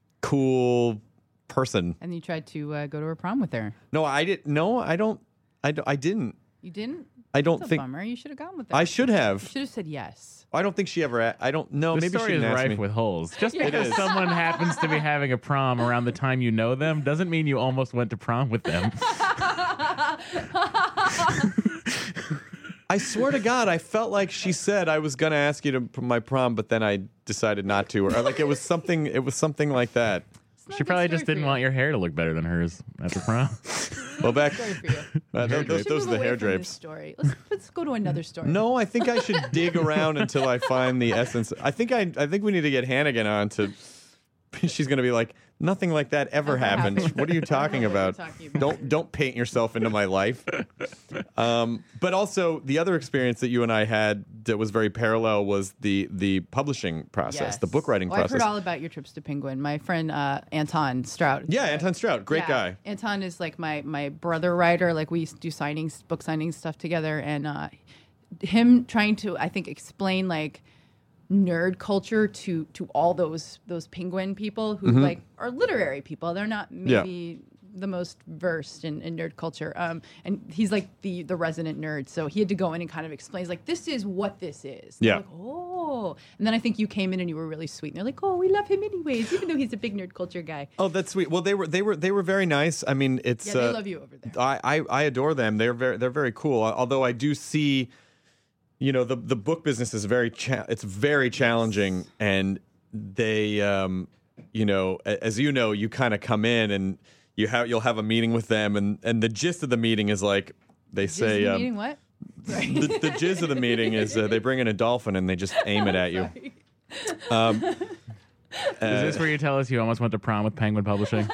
G: cool person.
I: and you tried to uh, go to her prom with her.
G: No, I didn't. No, I don't. I, don't- I didn't.
I: You didn't?
G: I don't
I: That's a
G: think.
I: bummer. You should have gone with her.
G: I should
I: You
G: have.
I: should have said yes.
G: I don't think she ever. a- I don't know.
H: The
G: Maybe she
H: story is
G: didn't ask
H: rife
G: me.
H: with holes. Just
I: It
H: because
G: is.
H: someone happens to be having a prom around the time you know them doesn't mean you almost went to prom with them.
G: I swear to God, I felt like she said I was gonna ask you to my prom, but then I decided not to, or like it was something. It was something like that.
I: It's not
H: She
I: a good
H: probably
I: story
H: just
I: for
H: didn't
I: you.
H: want your hair to look better than hers at the prom.
G: Well, back
I: Story for you.
G: uh, those,
H: Hair
G: those,
I: We should
G: those are
I: move
G: the hair
I: away from this
G: drapes.
I: Story. Let's, let's go to another story.
G: No, I think I should dig around until I find the essence. I think I. I think we need to get Hannigan on to. She's gonna be like, nothing like that ever,
I: Ever
G: happened.
I: happened.
G: What are you
I: I don't
G: talking
I: know what you're
G: about?
I: talking about.
G: Don't don't paint yourself into my life. Um, but also the other experience that you and I had that was very parallel was the the publishing process,
I: Yes.
G: the book writing
I: Oh, I've
G: process.
I: heard all about your trips to Penguin. My friend uh, Anton Strout.
G: yeah, Anton Strout, great
I: Yeah.
G: guy.
I: Anton is like my my brother writer. Like we used to do signings, book signings stuff together, and uh, him trying to I think explain like nerd culture to to all those those Penguin people who
G: Mm-hmm.
I: like are literary people. They're not maybe the most versed in, in nerd culture. Um, and he's like the the resident nerd, so he had to go in and kind of explain. He's like, this is what this is. And
G: Yeah.
I: I'm like, oh, and then I think you came in and you were really sweet, and they're like, oh, we love him anyways, even though he's a big nerd culture guy.
G: Oh, that's sweet. Well, they were they were they were very nice. I mean, it's
I: Yeah, they
G: uh,
I: love you over there.
G: I, I I adore them. They're very they're very cool. Although I do see, you know, the the book business is very cha- it's very challenging, and they um you know a- as you know you kind of come in and you have you'll have a meeting with them, and and the gist of the meeting is like they say
I: Disney
G: um,
I: meeting, what? Sorry.
G: the, the jizz of the meeting is uh, they bring in a dolphin and they just aim it at you. Um,
H: Is this where you tell us you almost went to prom with Penguin Publishing?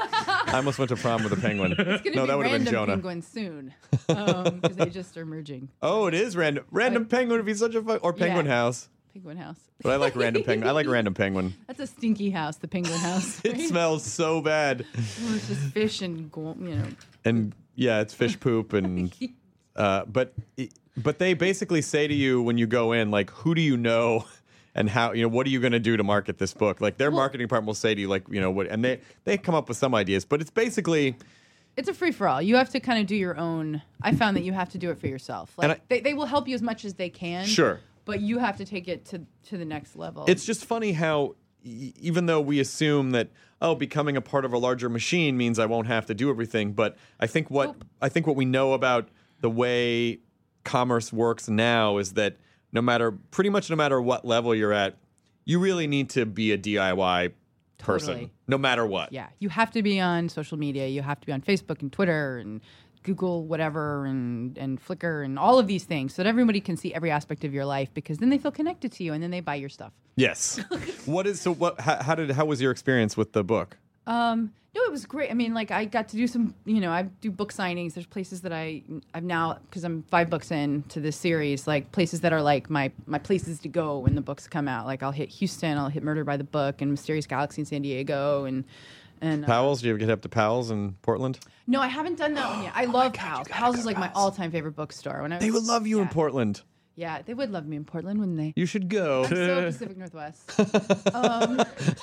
G: I almost went to prom with a penguin.
I: It's gonna
G: no,
I: be
G: that would have been
I: random
G: Jonah.
I: penguin soon because they just are merging.
G: Oh, it is random. Random penguin would be such a fun. Or penguin
I: Yeah.
G: house.
I: Penguin house.
G: But I like random penguin. I like random penguin.
I: That's a stinky house, the penguin house.
G: It
I: right?
G: smells so bad.
I: Well, it's just fish and go- you know.
G: And yeah, it's fish poop and uh, but but they basically say to you when you go in, like, who do you know and how, you know, what are you going to do to market this book? Like their marketing department will say to you, like, you know, what, and they they come up with some ideas, but it's basically
I: It's a free for all. You have to kind of do your own. I found that you have to do it for yourself. Like
G: And I-
I: they, they will help you as much as they can.
G: Sure.
I: But you have to take it to to the next level.
G: It's just funny how, e- even though we assume that, oh, becoming a part of a larger machine means I won't have to do everything, but I think what
I: Nope.
G: I think what we know about the way commerce works now is that no matter, pretty much no matter what level you're at, you really need to be a D I Y person,
I: Totally.
G: no matter what.
I: Yeah, you have to be on social media. You have to be on Facebook and Twitter and Google whatever and and Flickr and all of these things so that everybody can see every aspect of your life because then they feel connected to you and then they buy your stuff.
G: Yes. What is so? What? How, how did? How was your experience with the book?
I: Um, no, it was great. I mean, like I got to do some, you know, I do book signings. There's places that I, I've now, because I'm five books in to this series, like places that are like my, my places to go when the books come out. Like I'll hit Houston, I'll hit Murder by the Book and Mysterious Galaxy in San Diego and, and. uh,
G: Powell's? Do you ever get up to Powell's in Portland?
I: no, I haven't done that one yet. I love Powell's. Powell's is like my all time favorite bookstore. When I
G: They
I: was-
G: would love you in
I: yeah.
G: Portland.
I: Yeah, they would love me in Portland, wouldn't they?
G: You should go.
I: I'm so Pacific Northwest. um,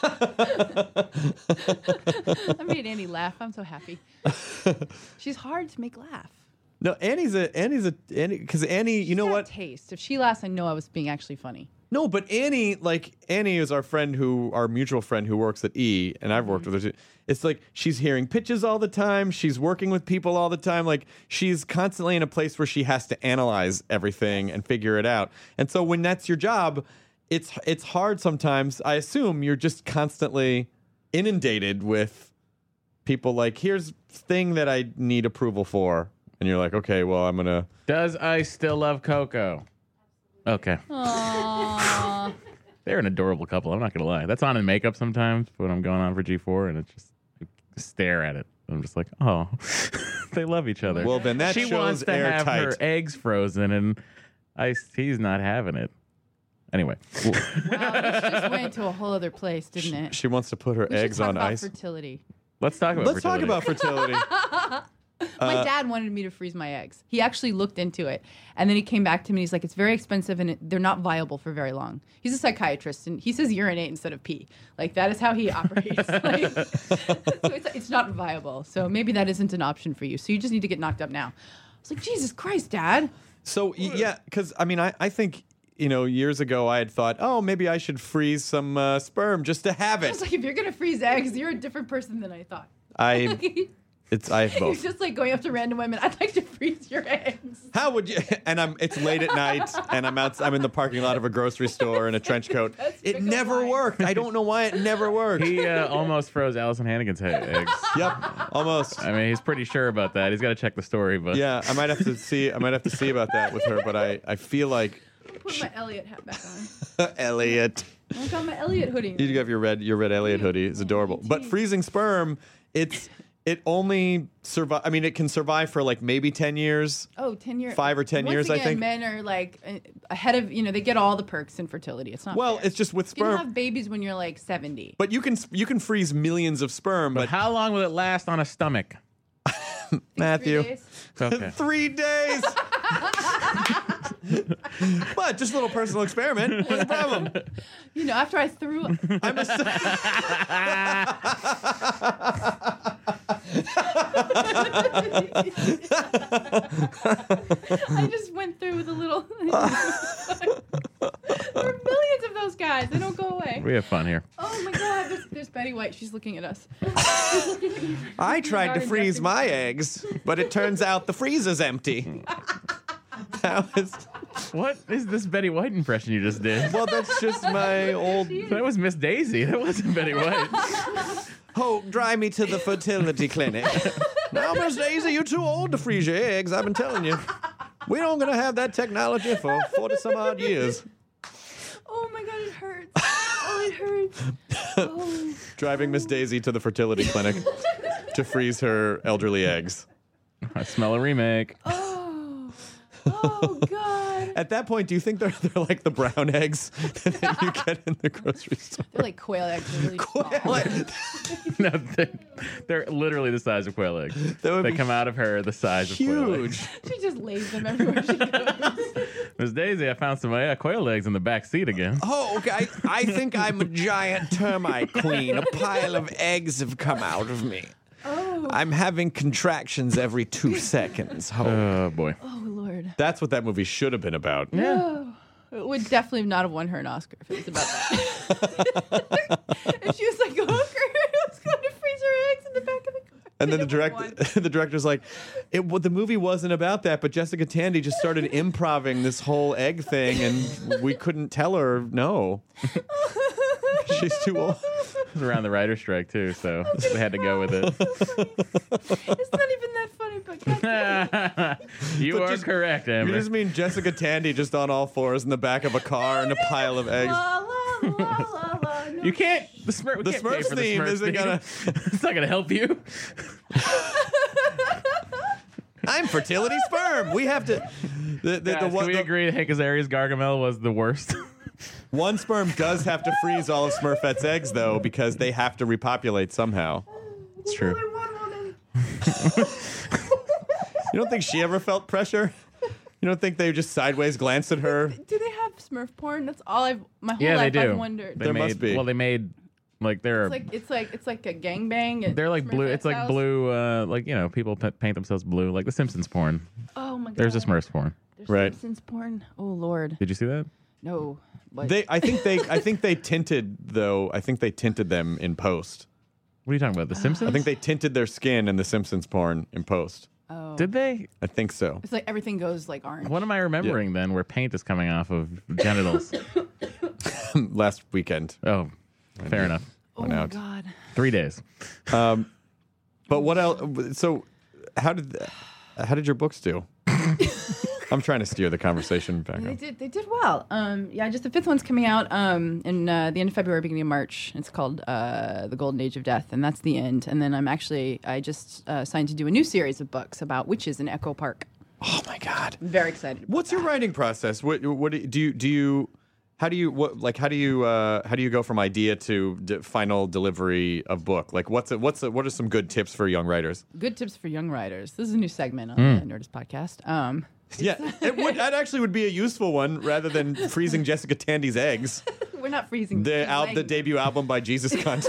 I: I made Annie laugh. I'm so happy. She's hard to make laugh.
G: No, Annie's a Annie's a Annie because Annie. You know
I: She's got
G: what?
I: Taste. If she laughs, I know I was being actually funny.
G: No, but Annie, like Annie is our friend who, our mutual friend who works at E, and I've worked with her too. It's like she's hearing pitches all the time. She's working with people all the time. Like she's constantly in a place where she has to analyze everything and figure it out. And so when that's your job, it's it's hard sometimes. I assume you're just constantly inundated with people like, here's thing that I need approval for, and you're like, okay, well, I'm gonna.
H: Does I still love Coco? Okay.
I: Aww.
H: They're an adorable couple. I'm not gonna lie. That's on in makeup sometimes when I'm going on for G four, and it's just I stare at it. I'm just like, oh, they love each other.
G: Well, then that
H: she
G: shows
H: wants to have her
G: airtight.
H: eggs frozen, and I he's not having it. Anyway,
I: Wow, this just went to a whole other place, didn't it?
G: She wants to put her
I: We should
G: eggs
I: talk
G: on
I: about
G: ice.
I: fertility.
H: let's talk about
G: Let's talk
H: fertility.
G: about fertility.
I: My
G: Uh,
I: dad wanted me to freeze my eggs. He actually looked into it, and then he came back to me. He's like, "It's very expensive, and it, they're not viable for very long." He's a psychiatrist, and he says urinate instead of pee. Like that is how he operates. Like, so it's, it's not viable. So maybe that isn't an option for you. So you just need to get knocked up now. I was like, Jesus Christ, Dad.
G: So y- yeah, because I mean, I, I think you know, years ago I had thought, oh, maybe I should freeze some uh, sperm just to have
I: I
G: it.
I: was like, if you're gonna freeze eggs, you're a different person than I thought.
G: I, it's I have
I: You're
G: both.
I: just like going up to random women. I'd like to freeze your eggs.
G: How would you? And I'm. It's late at night, and I'm out. I'm in the parking lot of a grocery store in a trench coat.
I: That's
G: It
I: pickup
G: never
I: line.
G: worked. I don't know why it never worked.
H: He uh, almost froze Allison Hannigan's he- eggs.
G: Yep, almost.
H: I mean, he's pretty sure about that. He's got to check the story, but
G: Yeah, I might have to see. I might have to see about that with her. But I, I feel like
I: Put my Elliot hat back on.
G: Elliot.
I: I got my Elliot hoodie.
G: You have your red, your red Elliot hoodie. It's adorable. But freezing sperm, it's it only survive. I mean, it can survive for like maybe ten years.
I: Oh, ten years.
G: Five or ten
I: Once
G: years, I
I: again,
G: think.
I: men are like uh, ahead of, you know, they get all the perks in fertility. It's not
G: Well,
I: fair.
G: it's just with
I: You can
G: sperm.
I: have babies when you're like seventy.
G: But you can you can freeze millions of sperm.
H: but
G: But,
H: how long will it last on a stomach?
G: Matthew,
I: Three days.
H: Okay.
G: three days. But just a little personal experiment. What's the problem?
I: You know, after I threw,
G: I'm a.
I: I just went through with a little. There are millions of those guys. They don't go away.
H: We have fun here.
I: Oh my God! There's, there's Betty White. She's looking at us.
G: I tried to
I: Garden
G: freeze
I: dressing.
G: my eggs, but it turns out the freezer's empty. That was,
H: What is this Betty White impression you just did?
G: well, that's just my old.
H: That was Miss Daisy. That wasn't Betty White.
G: Hope, drive me to the fertility clinic. Now, Miss Daisy, you're too old to freeze your eggs. I've been telling you. We don't gonna have that technology for forty some odd years.
I: Oh my God! It hurts. Oh, it hurts. Oh.
G: Driving Miss Daisy to the fertility clinic. to freeze her elderly eggs.
H: I smell a remake.
I: Oh, oh God.
G: At that point, do you think they're they're like the brown eggs that you get in the grocery store?
I: They're like quail eggs. They're really
G: Quail eggs.
H: No, they're, they're literally the size of quail eggs.
G: That would
H: They
G: be
H: come out of her the size of quail eggs.
G: huge.
I: She just lays them everywhere she goes.
H: Miss Daisy, I found some uh, quail eggs in the back seat again.
G: Oh, okay. I, I think I'm a giant termite queen. A pile of eggs have come out of me.
I: Oh.
G: I'm having contractions every two seconds. Oh.
H: Oh, boy.
I: Oh Lord.
G: That's what that movie should have been about.
H: Yeah.
I: It would definitely not have won her an Oscar if it was about that. If she was like a hooker who was going to freeze her eggs in the back of the car.
G: And then the
I: It would've won.
G: director, the director's like, it, well, the movie wasn't about that, but Jessica Tandy just started improving this whole egg thing, and we couldn't tell her no. She's too old.
H: It was around the writer's strike, too, so they had to go with it.
I: It's not even that funny, but God,
H: You
G: But
H: are
G: just-
H: correct,
G: You
H: Amber.
G: just mean Jessica Tandy just on all fours in the back of a car and a pile of eggs.
I: la la la la la. No.
H: You can't. The Smurf. We
G: The
H: can't pay
G: Smurfs
H: for the
G: theme
H: Smurfs
G: isn't
H: theme.
G: gonna-
H: It's not gonna help you.
G: I'm fertility sperm. We have to. The, the, the,
H: Guys,
G: one,
H: can we
G: the-
H: agree that Hank Azaria's Gargamel was the worst?
G: one sperm does have to freeze all of Smurfette's eggs, though, because they have to repopulate somehow.
H: It's true.
G: You don't think she ever felt pressure? You don't think they just sideways glanced at her?
I: Do they have Smurf porn? That's all I've my whole
H: Yeah, they
I: life
H: do.
I: I've wondered.
H: They
G: There
H: made,
G: must be.
H: Well, they made like they're
I: It's like it's like it's like a gangbang.
H: they're like blue. It's like blue. Uh, like you know, people p- paint themselves blue, like the Simpsons porn.
I: Oh my God.
H: There's a Smurfs porn.
I: There's
G: Right.
I: Simpsons porn. Oh Lord.
H: Did you see that?
I: No. But
G: They, I think they, I think they tinted though. I think they tinted them in post.
H: What are you talking about? The Simpsons?
G: I think they tinted their skin in the Simpsons porn in post.
I: oh.
H: Did they?
G: I think so.
I: It's like everything goes like orange.
H: What am I remembering then? Where paint is coming off of genitals?
G: Last weekend.
H: Oh, fair enough.
I: Oh
G: went
I: my
G: out.
I: God.
H: Three days.
G: Um, but what else? So, how did how did your books do? I'm trying to steer the conversation back
I: They
G: up.
I: did. They did well. Um, yeah, just the fifth one's coming out um, in uh, the end of February, beginning of March. It's called uh, The Golden Age of Death, and that's the end. And then I'm actually I just uh, signed to do a new series of books about witches in Echo Park.
G: Oh my God!
I: I'm very excited. about
G: What's your
I: that.
G: writing process? What what do you do? You how do you what like how do you uh, how do you go from idea to d- final delivery of book? Like what's a, what's a, what are some good tips for young writers?
I: Good tips for young writers? This is a new segment on
G: Hmm.
I: the Nerdist podcast. Um,
G: Yeah, it would that actually would be a useful one rather than freezing Jessica Tandy's eggs.
I: we're not freezing
G: The al- the
I: laying-
G: debut album by Jesus Cunt.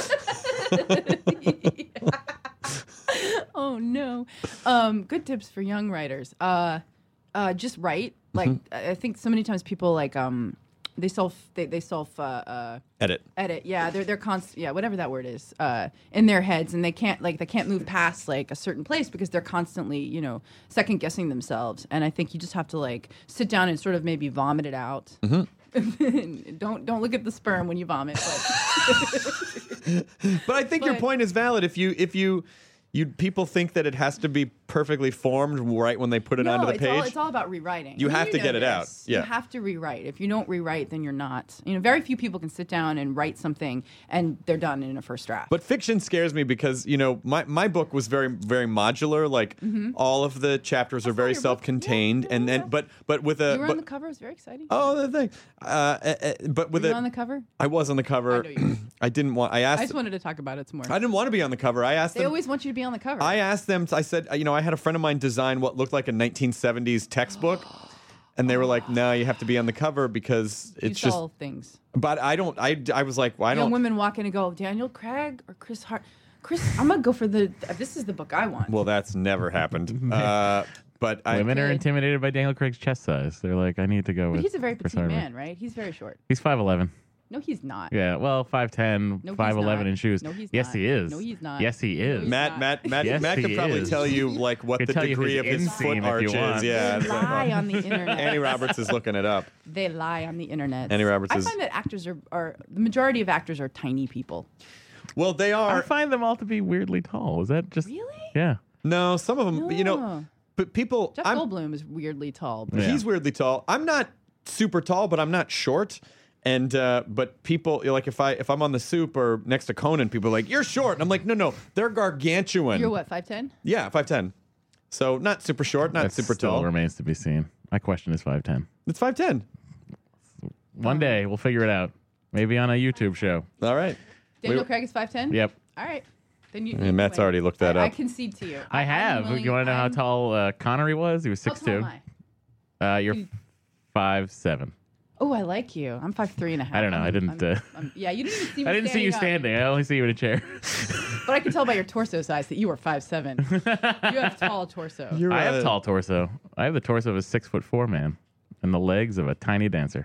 I: Oh no. Um, good tips for young writers. Uh, uh, just write. Like
G: Mm-hmm.
I: I I think so many times people like um, they self they they self uh, uh,
G: Edit.
I: edit. Yeah, they're they're const yeah whatever that word is uh, in their heads, and they can't like they can't move past like a certain place because they're constantly you know second guessing themselves. And I think you just have to like sit down and sort of maybe vomit it out.
G: Mm-hmm.
I: don't don't look at the sperm when you vomit. But
G: But I think your
I: But-
G: point is valid. If you if you you people think that it has to be perfectly formed right when they put it
I: no,
G: onto the
I: it's
G: page.
I: all it's all about rewriting.
G: You
I: I mean,
G: have to
I: know
G: get it out.
I: this.
G: Yeah.
I: You have to rewrite. If you don't rewrite, then you're not. You know, very few people can sit down and write something and they're done in a first draft.
G: But fiction scares me because you know my, my book was very very modular. Like all of the chapters are very
I: your book.
G: self-contained,
I: Yeah, yeah,
G: and then
I: yeah.
G: but but with a
I: you were
G: but,
I: on the cover. It was very exciting.
G: oh the thing, uh, uh, uh, but with
I: were you
G: a
I: on the cover?
G: I was on the cover.
I: I know you were.
G: I didn't want. I
I: I
G: asked.
I: just wanted to talk about it some more.
G: I didn't want to be on the cover. I asked
I: They
G: them.
I: always want you to be on the cover.
G: I asked them. I said, you know, I had a friend of mine design what looked like a nineteen seventies textbook, and they were like, "No, you have to be on the cover because
I: you
G: it's just."
I: sell things.
G: But I don't. I, I was like, well, I
I: Young
G: don't.
I: women walk in and go, Daniel Craig or Chris Hart. Chris, I'm gonna go for the. This is the book I want.
G: Well, that's never happened. Uh, but I.
H: Women are
I: Good.
H: intimidated by Daniel Craig's chest size. They're like, I need to go
I: But
H: with.
I: he's a very
H: Chris
I: petite
H: Hardwick.
I: man, right? He's very short.
H: He's five eleven.
I: No, he's not.
H: Yeah, well, five ten,
I: No, he's
H: five eleven
I: not.
H: in shoes.
I: No, he's
H: yes,
I: not.
H: he is.
I: No, he's not.
H: Yes, he
I: No,
H: is.
I: he's
G: Matt,
I: not.
G: Matt, Matt,
H: Yes,
G: Matt
H: he
G: could probably
H: is.
G: tell you like what
H: Could
G: the
H: tell you
G: degree
H: his
G: of his
H: inseam
G: foot
H: if
G: arch
H: you
G: is.
H: want.
G: Yeah,
I: They
G: it's like,
I: lie on the internet.
G: Annie Roberts is looking it up.
I: They lie on the internet.
G: Annie Roberts
I: I
G: is-
I: find that actors are, are the majority of actors are tiny people.
G: Well, they
H: I
G: are.
H: find them all to be weirdly tall. Is that just.
I: Really?
H: Yeah.
G: No, some of them. You know,
I: No.
G: but people.
I: Jeff
G: I'm,
I: Goldblum is weirdly tall. But
H: Yeah.
G: He's weirdly tall. I'm not super tall, but I'm not short. And uh, but people you know, like if I if I'm on the Soup or next to Conan, people are like, "You're short," and I'm like, "No, no, they're gargantuan."
I: You're what, five ten?
G: Yeah, five ten. So not super short, not
H: That
G: super
H: still
G: tall.
H: remains to be seen. My question is five ten.
G: It's five ten.
H: One day we'll figure it out. Maybe on a YouTube show.
G: All right.
I: Daniel
G: We-
I: Craig is five ten?
H: Yep.
I: All right. Then you,
G: And
I: you
G: Matt's
I: win.
G: already looked that
I: I, I
G: up.
I: concede to you.
H: I have.
I: I'm willing-
H: you want to know how
I: I'm-
H: tall uh, Connery was? He was
I: How
H: six
I: tall
H: two.
I: am I?
H: Uh, you're five seven.
I: Oh, I like you. I'm five three and a half.
H: I don't know. I
I: I'm-
H: didn't.
I: I'm-
H: Uh,
I: I'm- yeah, you didn't even see me
H: I didn't see you
I: up.
H: standing. I only see you in a chair.
I: But I can tell by your torso size that you are five seven. You have tall torso.
G: You're
H: I have
G: uh,
H: tall torso. I have the torso of a six foot four man, and the legs of a tiny dancer.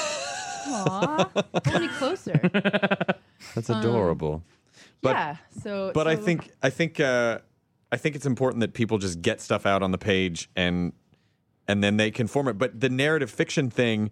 I: Aw, pull me closer.
G: That's adorable. But
I: yeah. So.
G: but I
I: so-
G: think I think uh, I think it's important that people just get stuff out on the page and and then they can form it. But the narrative fiction thing,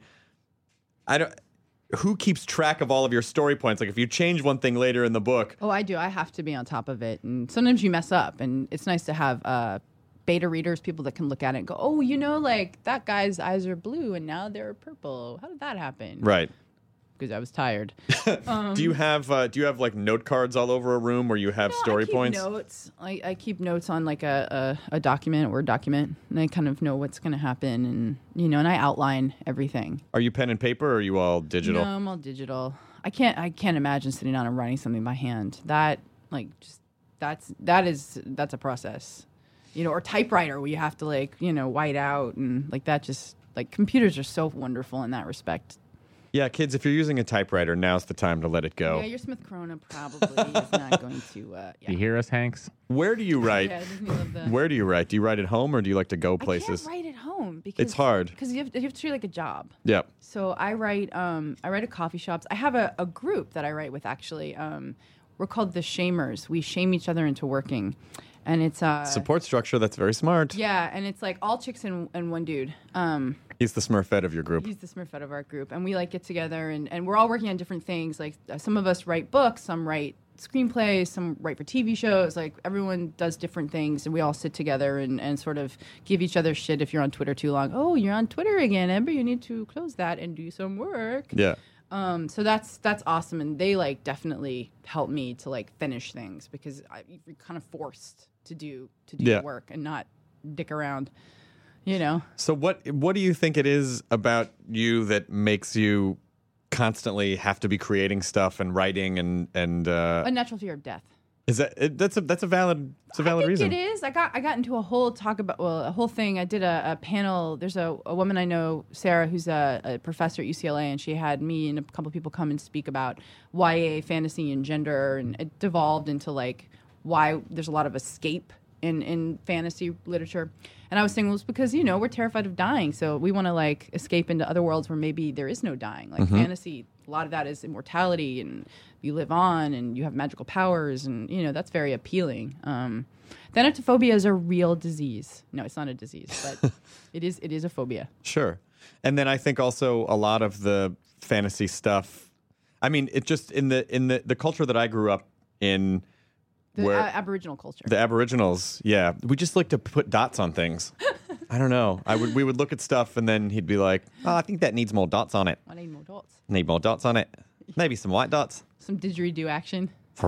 G: I don't. Who keeps track of all of your story points? Like if you change one thing later in the book,
I: Oh, I do. I have to be on top of it, and sometimes you mess up, and it's nice to have uh, beta readers, people that can look at it and go, "Oh, you know, like that guy's eyes are blue, and now they're purple. How did that happen?"
G: right?
I: Because I was tired.
G: do you have uh, do you have like note cards all over a room where you have
I: No,
G: story
I: I keep
G: points?
I: Notes. I, I keep notes on like a, a, a document, a Word document, and I kind of know what's going to happen, and you know, and I outline everything.
G: Are you pen and paper or are you all digital?
I: No, I'm all digital. I can't. I can't imagine sitting down and writing something by hand. That like just that's that is that's a process, you know. Or typewriter where you have to like you know white out and like that. Just like computers are so wonderful in that respect.
G: Yeah, kids, if you're using a typewriter, now's the time to let it go.
I: Yeah, your Smith Corona probably is not going to. Uh, yeah.
H: Do you hear us, Hanks?
G: Where do you write?
I: Yeah, doesn't he love the-
G: Where do you write? Do you write at home or do you like to go places?
I: I can't write at home because
G: It's hard.
I: because you have, you have to treat it like a job.
G: Yeah.
I: So I write um, I write at coffee shops. I have a, a group that I write with actually. Um, we're called the Shamers. We shame each other into working, and it's uh,
G: Support structure, that's very smart.
I: yeah, and it's like all chicks and, and one dude. Um,
G: He's the Smurfette of your group.
I: He's the Smurfette of our group, and we like get together, and, and we're all working on different things. Like uh, some of us write books, some write screenplays, some write for T V shows. Like everyone does different things, and we all sit together and, and sort of give each other shit if you're on Twitter too long. Oh, you're on Twitter again, Amber. You need to close that and do some work.
G: Yeah.
I: Um, so that's that's awesome, and they like definitely help me to like finish things because I, you're kind of forced to do to do
G: Yeah.
I: the work and not dick around. You know.
G: So what what do you think it is about you that makes you constantly have to be creating stuff and writing and and uh,
I: A natural fear of death.
G: is that it, that's a that's a valid it's a valid
I: I think
G: reason.
I: it is. I got I got into a whole talk about well a whole thing. I did a, a panel. There's a, a woman I know, Sarah, who's a, a professor at U C L A, and she had me and a couple of people come and speak about Y A, fantasy, and gender, and it devolved into like why there's a lot of escape in in fantasy literature. And I was saying, well, it's because you know we're terrified of dying, so we want to like escape into other worlds where maybe there is no dying. Like
G: Mm-hmm.
I: fantasy, a lot of that is immortality, and you live on, and you have magical powers, and you know that's very appealing. Um, Thanatophobia is a real disease. No, it's not a disease, but it is it is a phobia.
G: Sure. And then I think also a lot of the fantasy stuff. I mean, it just in the in the the culture that I grew up in.
I: The
G: Where-
I: a- Aboriginal culture.
G: The Aboriginals, yeah, we just like to put dots on things. I don't know. I would we would look at stuff and then he'd be like, "Oh, I think that needs more dots on it.
I: I need more dots.
G: Need more dots on it. Maybe some white dots."
I: Some didgeridoo action.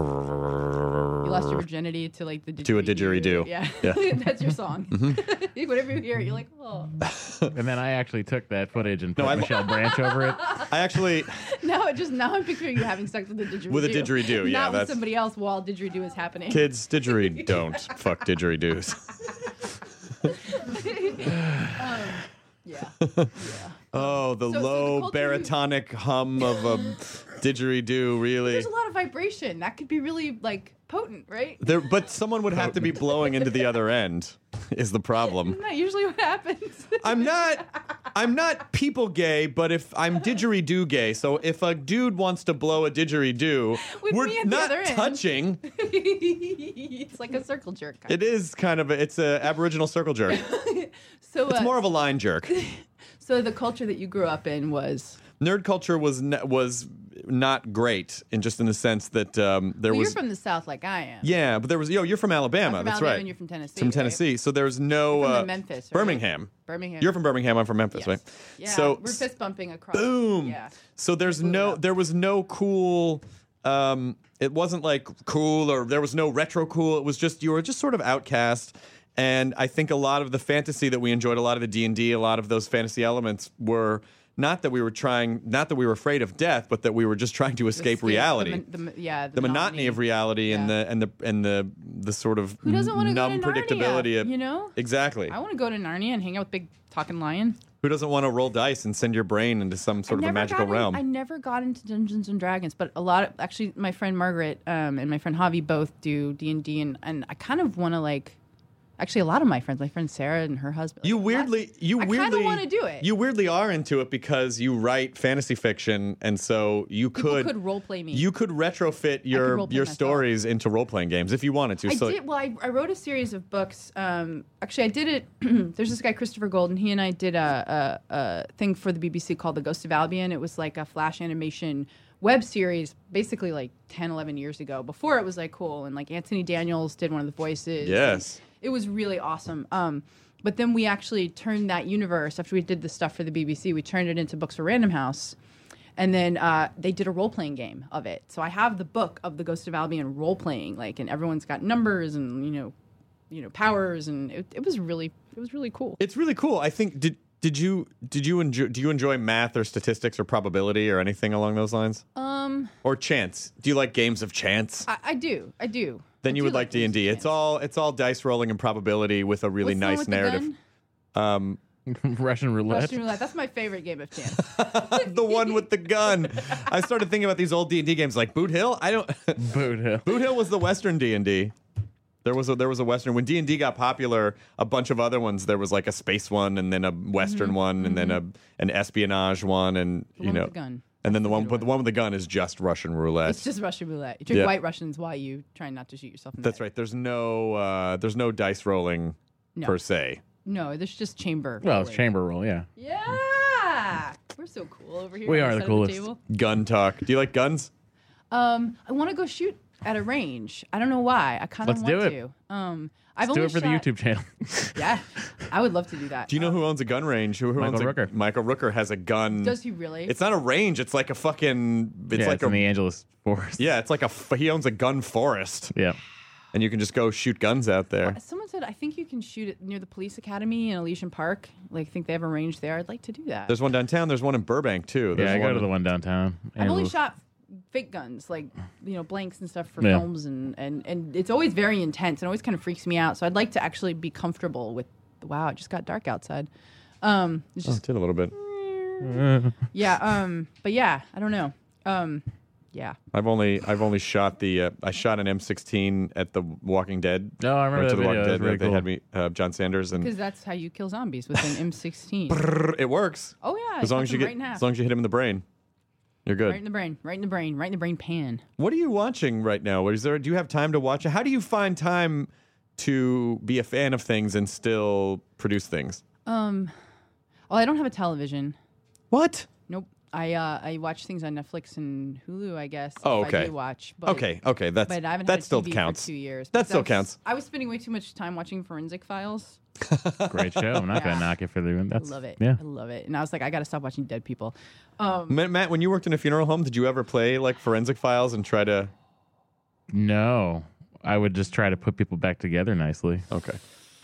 I: You lost your virginity to like the didgeridoo.
G: To a didgeridoo.
I: Yeah,
G: Yeah. Mm-hmm.
I: that's your song. Whenever you hear it, you're like, oh.
H: And then I actually took that footage and put
G: No, I-
H: Michelle Branch over it.
G: I actually,
I: Now it just now I'm picturing you having sex with a didgeridoo.
G: With a didgeridoo, yeah,
I: Not with
G: that's-
I: somebody else while didgeridoo is happening.
G: kids, didgeridoo don't fuck didgeridoos.
I: Yeah. Yeah.
G: Oh, the
I: So- so the
G: low
I: culture-
G: baritonic hum of a didgeridoo, really.
I: There's a lot of vibration. That could be really like potent, right?
G: There, but someone would have to be blowing into the other end. Is the problem?
I: Isn't that usually what happens?
G: I'm not I'm not people gay, but if I'm didgeridoo gay, so if a dude wants to blow a didgeridoo,
I: With
G: we're
I: me at the
G: not
I: other end.
G: touching.
I: It's like a circle jerk. Kind
G: It is kind of a, it's a Aboriginal circle jerk.
I: So,
G: It's
I: uh,
G: more of a line jerk.
I: so the culture that you grew up in was
G: Nerd culture was ne- was not great in just in the sense that um, there
I: Well,
G: was.
I: you're from the South, like I am.
G: Yeah, but there was. Yo, you're from Alabama.
I: I'm from
G: that's
I: Alabama
G: right.
I: and you're from Tennessee,
G: From
I: right?
G: Tennessee. So there's no
I: You're from
G: uh,
I: Memphis, right?
G: Birmingham.
I: Birmingham.
G: You're from Birmingham. I'm from Memphis,
I: Yes.
G: right?
I: Yeah,
G: So
I: we're fist bumping across.
G: boom.
I: Yeah.
G: So there's
I: Blew it
G: no.
I: up.
G: There was no cool. Um, it wasn't like cool or there was no retro cool. It was just you were just sort of outcast. And I think a lot of the fantasy that we enjoyed, a lot of the D and D, a lot of those fantasy elements were not that we were trying, not that we were afraid of death, but that we were just trying to escape,
I: Escape the
G: reality.
I: mon- the mon- yeah, the
G: the monotony of reality and
I: Yeah.
G: the and the and the the sort of
I: Who doesn't want to go
G: numb
I: to
G: predictability
I: Narnia,
G: of
I: you know?
G: exactly.
I: I want to go to Narnia and hang out with big talking lion.
G: Who doesn't want to roll dice and send your brain into some sort
I: I
G: of a
I: never
G: magical
I: got in-
G: realm?
I: I never got into Dungeons and Dragons, but a lot of actually my friend Margaret um, and my friend Javi both do D and D, and and I kind of want to like. Actually, a lot of my friends, my friend Sarah and her husband.
G: You
I: like,
G: weirdly, you
I: I
G: weirdly
I: kinda wanna do it.
G: You weirdly are into it because you write fantasy fiction, and so you
I: People
G: could
I: could role play me.
G: You could retrofit your
I: role play
G: your
I: myself.
G: stories into role playing games if you wanted to.
I: I
G: so
I: did. Well, I, I wrote a series of books. Um, actually, I did it. There's this guy Christopher Golden. He and I did a, a, a thing for the B B C called The Ghost of Albion. It was like a flash animation web series, basically like ten, eleven years ago. Before it was like cool, and like Anthony Daniels did one of the voices.
G: Yes.
I: It was really awesome. Um, but then we actually turned that universe, after we did the stuff for the B B C, we turned it into Books for Random House. And then uh, they did a role-playing game of it. So I have the book of the Ghost of Albion role-playing, like, and everyone's got numbers and, you know, you know, powers, and it, it was really, it was really cool.
G: it's really cool. I think did did you did you enjoy do you enjoy math or statistics or probability or anything along those lines?
I: Um,
G: Or chance? Do you like games of chance?
I: I, I do, I do.
G: then
I: I
G: you
I: do
G: would like D and D.
I: games of
G: It's all it's all dice rolling and probability with a really
I: What's the one
G: nice
I: with the
G: narrative.
I: gun?
G: Um,
H: Russian roulette.
I: Russian roulette. That's my favorite game of chance.
G: the one with the gun. I started thinking about these old D and D games like Boot Hill. I don't.
H: Boot Hill.
G: Boot Hill was the Western D and D. There was a there was a Western when D and D got popular. A bunch of other ones. There was like a space one, and then a Western
I: Mm-hmm.
G: one, and then a an espionage one, and
I: The
G: you
I: one
G: know,
I: with the gun.
G: and then the
I: That's
G: one
I: good
G: but the one with the gun is just Russian roulette.
I: It's just Russian roulette. You drink
G: Yeah.
I: White Russians while you try not to shoot yourself in the
G: That's
I: head.
G: right. There's no uh, there's no dice rolling
I: No.
G: per se.
I: No, there's just chamber.
H: Well, it's
I: rolling.
H: chamber roll, yeah.
I: Yeah, we're so cool over here.
H: We
I: on
H: are
I: this
H: the
I: side of
H: coolest.
I: table.
G: Gun talk. Do you like guns?
I: Um, I want to go shoot at a range. I don't know why. I kind of
H: Let's
I: want
H: do it.
I: to. Um, I've
H: Let's do
I: only
H: it for
I: shot,
H: the YouTube channel.
I: Yeah, I would love to do that.
G: Do you know who owns a gun range? Who, who
H: Michael
G: owns a,
H: Rooker.
G: Michael Rooker has a gun.
I: Does he really?
G: It's not a range. It's like a fucking. It's
H: yeah,
G: like
H: it's
G: a
H: in the Angeles forest.
G: yeah. It's like a. f- He owns a gun forest,
H: Yeah.
G: and you can just go shoot guns out there.
I: Someone said I think you can shoot it near the police academy in Elysian Park. Like, I think they have a range there. I'd like to do that.
G: There's one downtown. There's one in Burbank too. There's
H: Yeah, I go
G: one
H: to the one downtown.
I: I've only
H: Angeles.
I: shot fake guns, like, you know, blanks and stuff for
H: Yeah.
I: films, and, and, and it's always very intense and always kind of freaks me out. So I'd like to actually be comfortable with, wow, it just got dark outside. Um, it's
G: Oh,
I: just,
G: it did a little bit.
I: yeah, um, but yeah, I don't know. Um, yeah.
G: I've only I've only shot the uh, I shot an M sixteen at the Walking Dead.
H: Oh, I remember
G: Went to
H: that
G: the
H: video.
G: Walking
H: That was
G: Dead.
H: really
G: They
H: cool.
G: had me uh, John Sanders and
I: Because that's how you kill zombies with an M sixteen.
G: it works.
I: Oh, yeah.
G: As long
I: cut
G: as you
I: them
G: get
I: right in half.
G: as long as you hit him in the brain, you're good.
I: Right in the brain, right in the brain, right in the brain pan.
G: What are you watching right now? What is there? Do you have time to watch it? How do you find time to be a fan of things and still produce things?
I: Um, well, I don't have a television.
G: What?
I: Nope. I uh, I watch things on Netflix and Hulu, I guess.
G: Oh,
I: if
G: okay.
I: I do watch. But,
G: Okay, okay, that's
I: But I haven't
G: that
I: had a
G: still
I: T V
G: counts.
I: for two years.
G: That
I: because
G: still
I: I was-
G: counts.
I: I was spending way too much time watching Forensic Files.
H: Great show. I'm not
I: Yeah.
H: going to knock it for the. That's,
I: I love it.
H: Yeah.
I: I love it. And I was like, I got to stop watching dead people. Um,
G: Matt, Matt, when you worked in a funeral home, did you ever play like Forensic Files and try to?
H: No, I would just try to put people back together nicely.
G: Okay.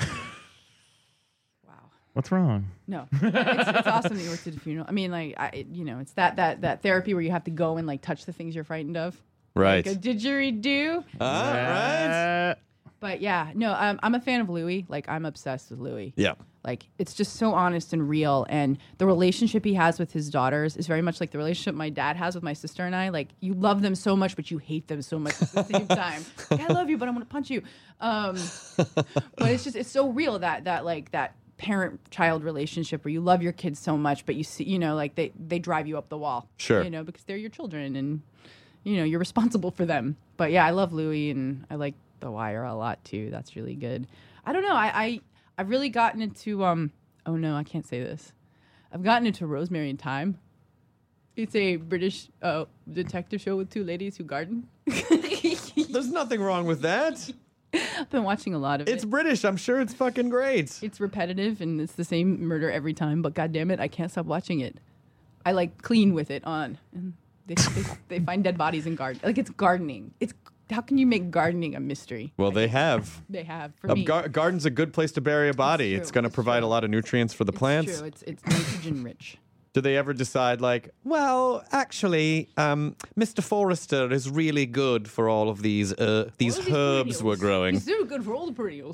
I: wow.
H: What's wrong?
I: No, it's, it's awesome that you worked at a funeral. I mean, like, I, you know, it's that that that therapy where you have to go and like touch the things you're frightened of.
G: Right.
I: Like a didgeridoo.
G: All right.
H: Uh,
I: But yeah, no, um, I'm a fan of Louis. Like, I'm obsessed with Louis.
G: Yeah.
I: Like, it's just so honest and real. And the relationship he has with his daughters is very much like the relationship my dad has with my sister and I. Like, you love them so much, but you hate them so much at the same time. Like, I love you, but I'm going to punch you. Um, but it's just, it's so real that, that like, that parent-child relationship where you love your kids so much, but you see, you know, like, they, they drive you up the wall.
G: Sure.
I: You know, because they're your children and, you know, you're responsible for them. But yeah, I love Louis and I like The Wire a lot too. That's really good. I don't know. I, I I've really gotten into um. Oh no, I can't say this. I've gotten into Rosemary and Thyme. It's a British uh, detective show with two ladies who garden.
G: There's nothing wrong with that.
I: I've been watching a lot of
G: It's
I: it.
G: British. I'm sure it's fucking great.
I: It's repetitive and it's the same murder every time, but God damn it, I can't stop watching it. I like clean with it on. And they, they, they find dead bodies in garden. Like it's gardening. It's how can you make gardening a mystery?
G: Well, they have.
I: They have for
G: A
I: me.
G: gar- garden's a good place to bury a body.
I: true,
G: It's, going to
I: it's
G: provide
I: true.
G: a lot of nutrients for the
I: It's
G: plants.
I: true. It's it's nitrogen rich.
G: Do they ever decide, like, well, actually, um, Mister Forrester is really good for all of these uh, these
I: All of these
G: herbs we're
I: perennials.
G: growing?
I: He's so good for all the perennials.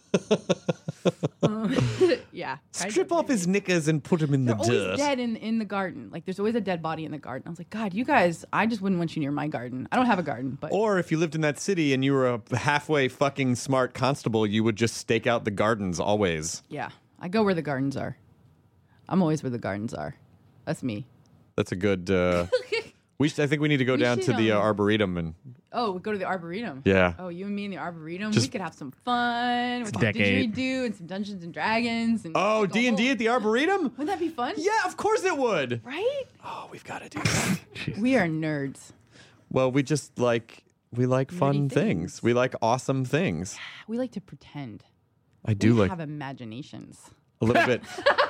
I: uh, yeah. I
G: Strip
I: do.
G: off his knickers and put him in
I: They're
G: the
I: always
G: dirt.
I: dead in, in the garden. Like there's always a dead body in the garden. I was like, God, you guys, I just wouldn't want you near my garden. I don't have a garden, but
G: Or if you lived in that city and you were a halfway fucking smart constable, you would just stake out the gardens always.
I: yeah, I go where the gardens are. I'm always where the gardens are. That's me.
G: That's a good. Uh, we should, I think we need to go
I: We
G: down
I: should,
G: to the uh,
I: um,
G: arboretum and
I: Oh, we go to the arboretum.
G: Yeah.
I: Oh, you and me in the arboretum.
G: Just-
I: we could have some fun with some
H: decade.
I: didgeridoo and some Dungeons and Dragons. And
G: oh,
I: like a
G: D and D
I: whole-
G: at the arboretum.
I: Wouldn't that be fun?
G: Yeah, of course it would.
I: Right?
G: Oh, we've got to do that.
I: We are nerds.
G: Well, we just like we like fun
I: Nerdy
G: things.
I: things.
G: We like awesome things.
I: We like to pretend.
G: I do
I: we
G: like
I: have imaginations.
G: a little bit.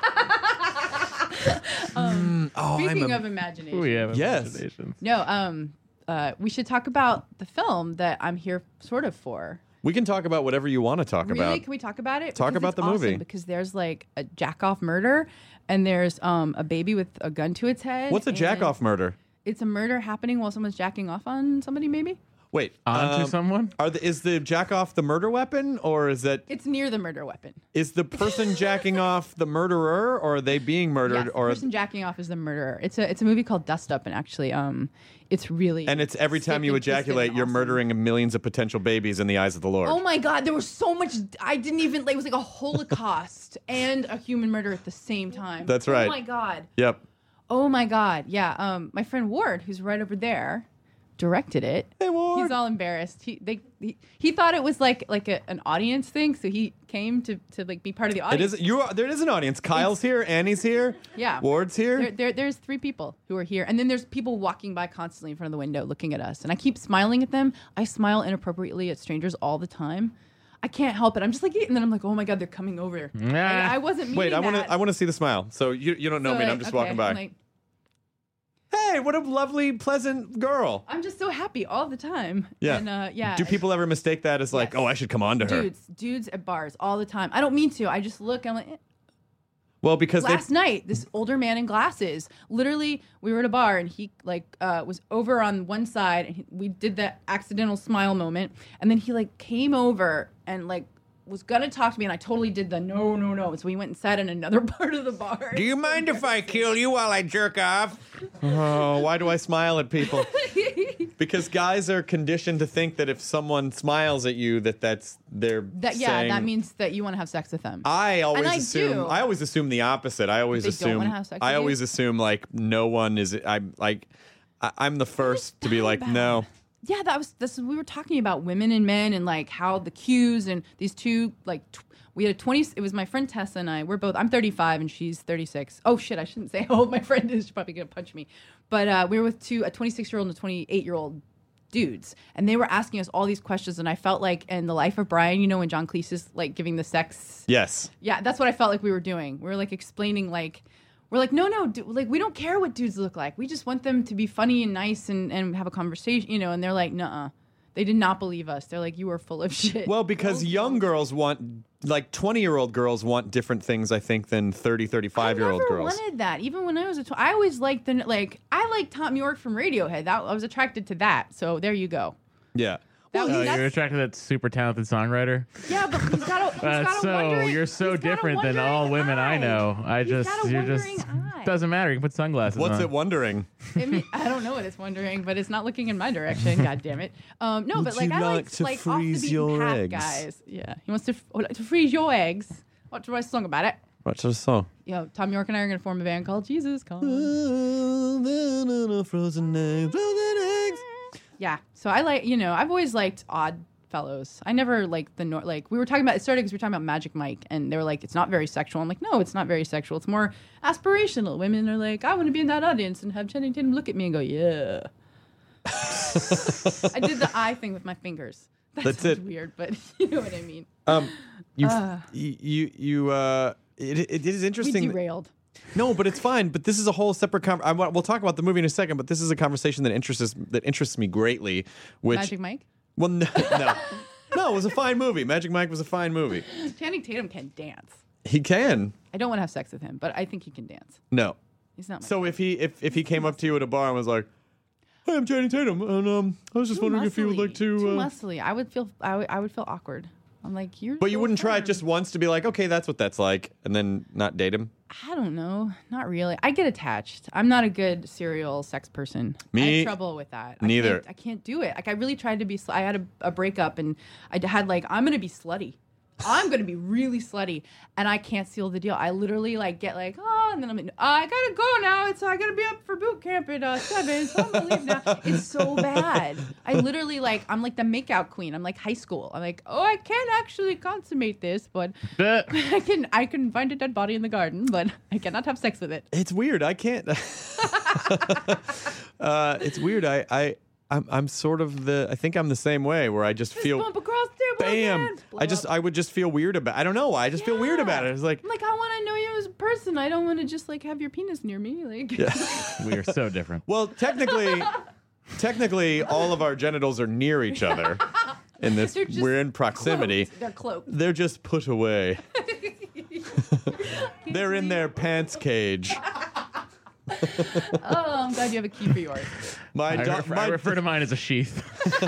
I: Um,
G: oh, I'm
I: speaking
G: a-
I: of imagination.
H: We have
G: Yes.
H: imaginations.
I: No, um, uh, we should talk about the film that I'm here sort of for.
G: We can talk about whatever you want to talk
I: Really?
G: about.
I: Can we talk about it?
G: Talk
I: Because
G: about
I: it's
G: the
I: awesome
G: movie.
I: Because there's like a jack off murder and there's um, a baby with a gun to its head.
G: What's a jack
I: and
G: off murder?
I: It's a murder happening while someone's jacking off on somebody, maybe?
G: Wait,
H: Onto
G: um,
H: someone?
G: Are the, is the jack off the murder weapon, or is that
I: It's near the murder weapon.
G: is the person jacking off the murderer, or are they being murdered,
I: Yes,
G: or
I: the person jacking off is the murderer. It's a it's a movie called Dust Up, and actually, um, it's really
G: and it's every time
I: sick
G: you
I: and twisted and
G: ejaculate, you're
I: awesome.
G: murdering millions of potential babies in the eyes of the Lord.
I: Oh my God, there was so much. I didn't even like. It was like a Holocaust and a human murder at the same time.
G: That's right.
I: Oh my God.
G: Yep.
I: Oh my God. Yeah. Um, my friend Ward, who's right over there, directed it.
G: Hey, Ward.
I: He's all embarrassed. He they he, he thought it was like like a, an audience thing, so he came to, to like be part of the
G: It
I: audience.
G: is you. Are, there is an audience. Kyle's here. Annie's here.
I: Yeah.
G: Ward's here.
I: There, there, there's three people who are here, and then there's people walking by constantly in front of the window looking at us, and I keep smiling at them. I smile inappropriately at strangers all the time. I can't help it. I'm just like, and then I'm like, oh my God, they're coming over. I, I wasn't meaning
G: Wait, I want
I: that.
G: to. I want to see the smile. So you you don't know
I: So,
G: me. and
I: like,
G: I'm just
I: okay,
G: walking by.
I: I'm like,
G: Hey, what a lovely, pleasant girl.
I: I'm just so happy all the time.
G: Yeah.
I: And, uh, yeah.
G: Do people ever mistake that as like,
I: Yes.
G: oh, I should come on to her?
I: Dudes, dudes at bars all the time. I don't mean to. I just look. I'm like, eh.
G: Well, because they.
I: Last night, this older man in glasses. Literally, we were at a bar and he like uh, was over on one side, and he, we did that accidental smile moment, and then he like came over and like was gonna talk to me, and I totally did the no, no, no. So we went and sat in another part of the bar.
G: Do you mind if I kill you while I jerk off? Oh, why do I smile at people? Because guys are conditioned to think that if someone smiles at you, that that's they're
I: That yeah,
G: saying,
I: that means that you want to have sex with them.
G: I always
I: I
G: assume.
I: do.
G: I always assume the opposite. I always
I: They don't
G: assume.
I: wanna have sex
G: I
I: with you?
G: always assume like no one is. I'm like, I, I'm the first to be
I: that
G: like,
I: about?
G: no.
I: Yeah, that was this. We were talking about women and men and like how the cues and these two like tw- we had a twenty. It was my friend Tessa and I. We're both. I'm thirty-five and she's thirty-six. Oh shit! I shouldn't say how old my friend is. She's probably gonna punch me. But uh, we were with two a twenty-six year old and a twenty-eight year old dudes, and they were asking us all these questions. And I felt like in The Life of Brian, you know, when John Cleese is like giving the sex.
G: Yes.
I: Yeah, that's what I felt like we were doing. We were like explaining like. We're like, no, no, du- like we don't care what dudes look like. We just want them to be funny and nice and, and have a conversation, you know. And they're like, nuh-uh. They did not believe us. They're like, you are full of shit.
G: Well, because young girls want, like twenty-year-old girls want different things, I think, than thirty, thirty-five-year-old
I: I never
G: girls.
I: wanted that. Even when I was a tw- I always liked the like. I like Tom York from Radiohead. That I was attracted to that. So there you go.
G: Yeah.
I: That was,
H: Oh,
I: that's-
H: you're attracted to that super talented songwriter?
I: yeah, but he's got a, he's
H: That's
I: got a
H: so
I: wondering,
H: you're so
I: he's got a
H: different than all
I: wondering
H: women I
I: eye.
H: know. I
I: He's
H: just
I: got a
H: you're just
I: wondering eye.
H: doesn't matter. You can put sunglasses
G: What's
H: on.
G: it wondering?
I: I, mean, I don't know what it's wondering, but it's not looking in my direction. God damn it! Um, no,
G: Would
I: but like
G: you
I: I
G: like
I: like
G: to
I: like off the
G: freeze
I: beaten
G: your
I: path
G: eggs?
I: guys. Yeah, he wants to f- oh, like to freeze your eggs. Watch to write a song about it.
G: What's the song?
I: You know, Tom York and I are gonna form a band called Jesus Come.
G: Frozen eggs, frozen eggs.
I: Yeah, so I like you know I've always liked odd fellows. I never like the nor- like we were talking about. It started because we were talking about Magic Mike, and they were like, "It's not very sexual." I'm like, "No, it's not very sexual. It's more aspirational." Women are like, "I want to be in that audience and have Channing Tatum look at me and go, yeah." I did the eye thing with my fingers. That
G: That's
I: sounds
G: it.
I: weird, but you know what I mean.
G: Um, you,
I: Uh.
G: you, you, you, uh, it, it is
I: We
G: interesting.
I: derailed.
G: No, but it's fine. But this is a whole separate. Con- I, we'll talk about the movie in a second. But this is a conversation that interests that interests me greatly. Which,
I: Magic Mike.
G: well, no, no, no, it was a fine movie. Magic Mike was a fine movie.
I: Channing Tatum can dance.
G: He can.
I: I don't want to have sex with him, but I think he can dance.
G: No.
I: He's not. My
G: So if he if if he came up to you at a bar and was like, "Hey, I'm Channing Tatum, and um, I was just
I: Too
G: wondering if you would
I: muscly.
G: like to,"
I: Too
G: uh,
I: muscly. I would feel. I would, I would feel awkward. I'm like, you're.
G: but you
I: so
G: wouldn't try it
I: firm.
G: just once to be like, "Okay, that's what that's like," and then not date him.
I: I don't know. Not really. I get attached. I'm not a good serial sex person. I
G: Me
I: have trouble with that.
G: neither.
I: I can't, I can't do it. Like I really tried to be. Sl- I had a, a breakup, and I had like, I'm gonna be slutty. I'm gonna be really slutty, and I can't seal the deal. I literally like get like, oh, and then I'm like, I gotta go now. It's I gotta be up for boot camp at uh, seven, so I'm gonna leave now. It's so bad. I literally like, I'm like the makeout queen. I'm like high school. I'm like, oh, I can't actually consummate this, but I can. I can find a dead body in the garden, but I cannot have sex with it.
G: It's weird. I can't. uh, it's weird. I I I'm I'm sort of the. I think I'm the same way where I just feel.
I: Bump across the table
G: Bam!
I: again. Blow
G: I just
I: up.
G: I would just feel weird about. I don't know why. I just feel weird about it. It's like.
I: I'm like, I want to know you as a person. I don't want to just like have your penis near me. Like,
H: We are so different.
G: Well, technically, technically, all of our genitals are near each other. In this,
I: They're just
G: we're in proximity.
I: cloaked. They're cloaked.
G: They're just put away. They're in their pants cage.
I: Oh, I'm glad you have a key for yours.
G: My,
H: I,
G: do-
H: refer,
G: my,
H: I refer to mine as a sheath.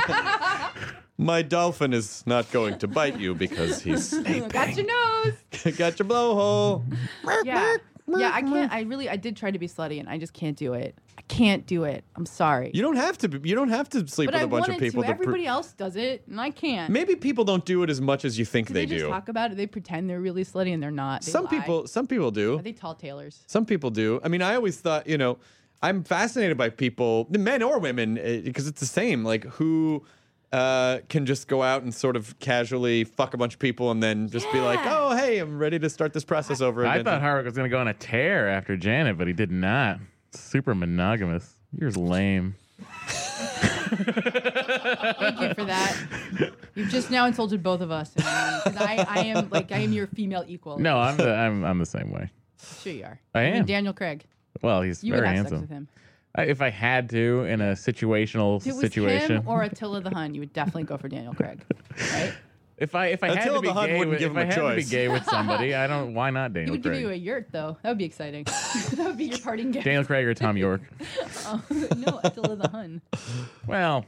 G: my dolphin is not going to bite you because he's
I: Got your nose.
G: got your blowhole.
I: Yeah. Yeah, I can't. I really, I did try to be slutty, and I just can't do it. I can't do it. I'm sorry.
G: You don't have to. Be, you don't have to sleep
I: but
G: with
I: I
G: a bunch
I: wanted
G: of people.
I: to.
G: to pr-
I: Everybody else does it, and I can't.
G: Maybe people don't do it as much as you think
I: do
G: they,
I: they, just
G: do.
I: talk about it? They pretend they're really slutty, and they're not. They
G: Some
I: lie.
G: people. Some people do.
I: Are they tall tailors?
G: Some people do. I mean, I always thought, you know, I'm fascinated by people, men or women, because it's the same. Like who uh, can just go out and sort of casually fuck a bunch of people and then just be like,
I: Yeah.
G: oh, hey, I'm ready to start this process over again.
H: I thought Harwick was going to go on a tear after Janet, but he did not. Super monogamous. You're lame.
I: Thank you for that. You've just now insulted both of us. And I, 'cause I, I am like I am your female equal.
H: No, I'm the I'm I'm the same way.
I: Sure you are.
H: I
I: Even
H: am.
I: Daniel Craig.
H: Well, he's
I: You
H: very
I: would have
H: handsome.
I: sex with him.
H: I, if I had to in a situational
I: If it was
H: situation,
I: him or Attila the Hun, you would definitely go for Daniel Craig, right?
H: if I if I had
G: Attila
H: to be
G: the Hun
H: gay,
G: wouldn't
H: with,
G: give
H: if
G: him
H: I
G: a
H: had to be
G: choice.
H: gay with somebody, I don't. Why not
I: He
H: Daniel
I: would give
H: Craig?
I: you a yurt, though. That would be exciting. That would be your parting gift.
H: Daniel Craig or Tom York?
I: Oh, no, Attila the Hun.
H: Well,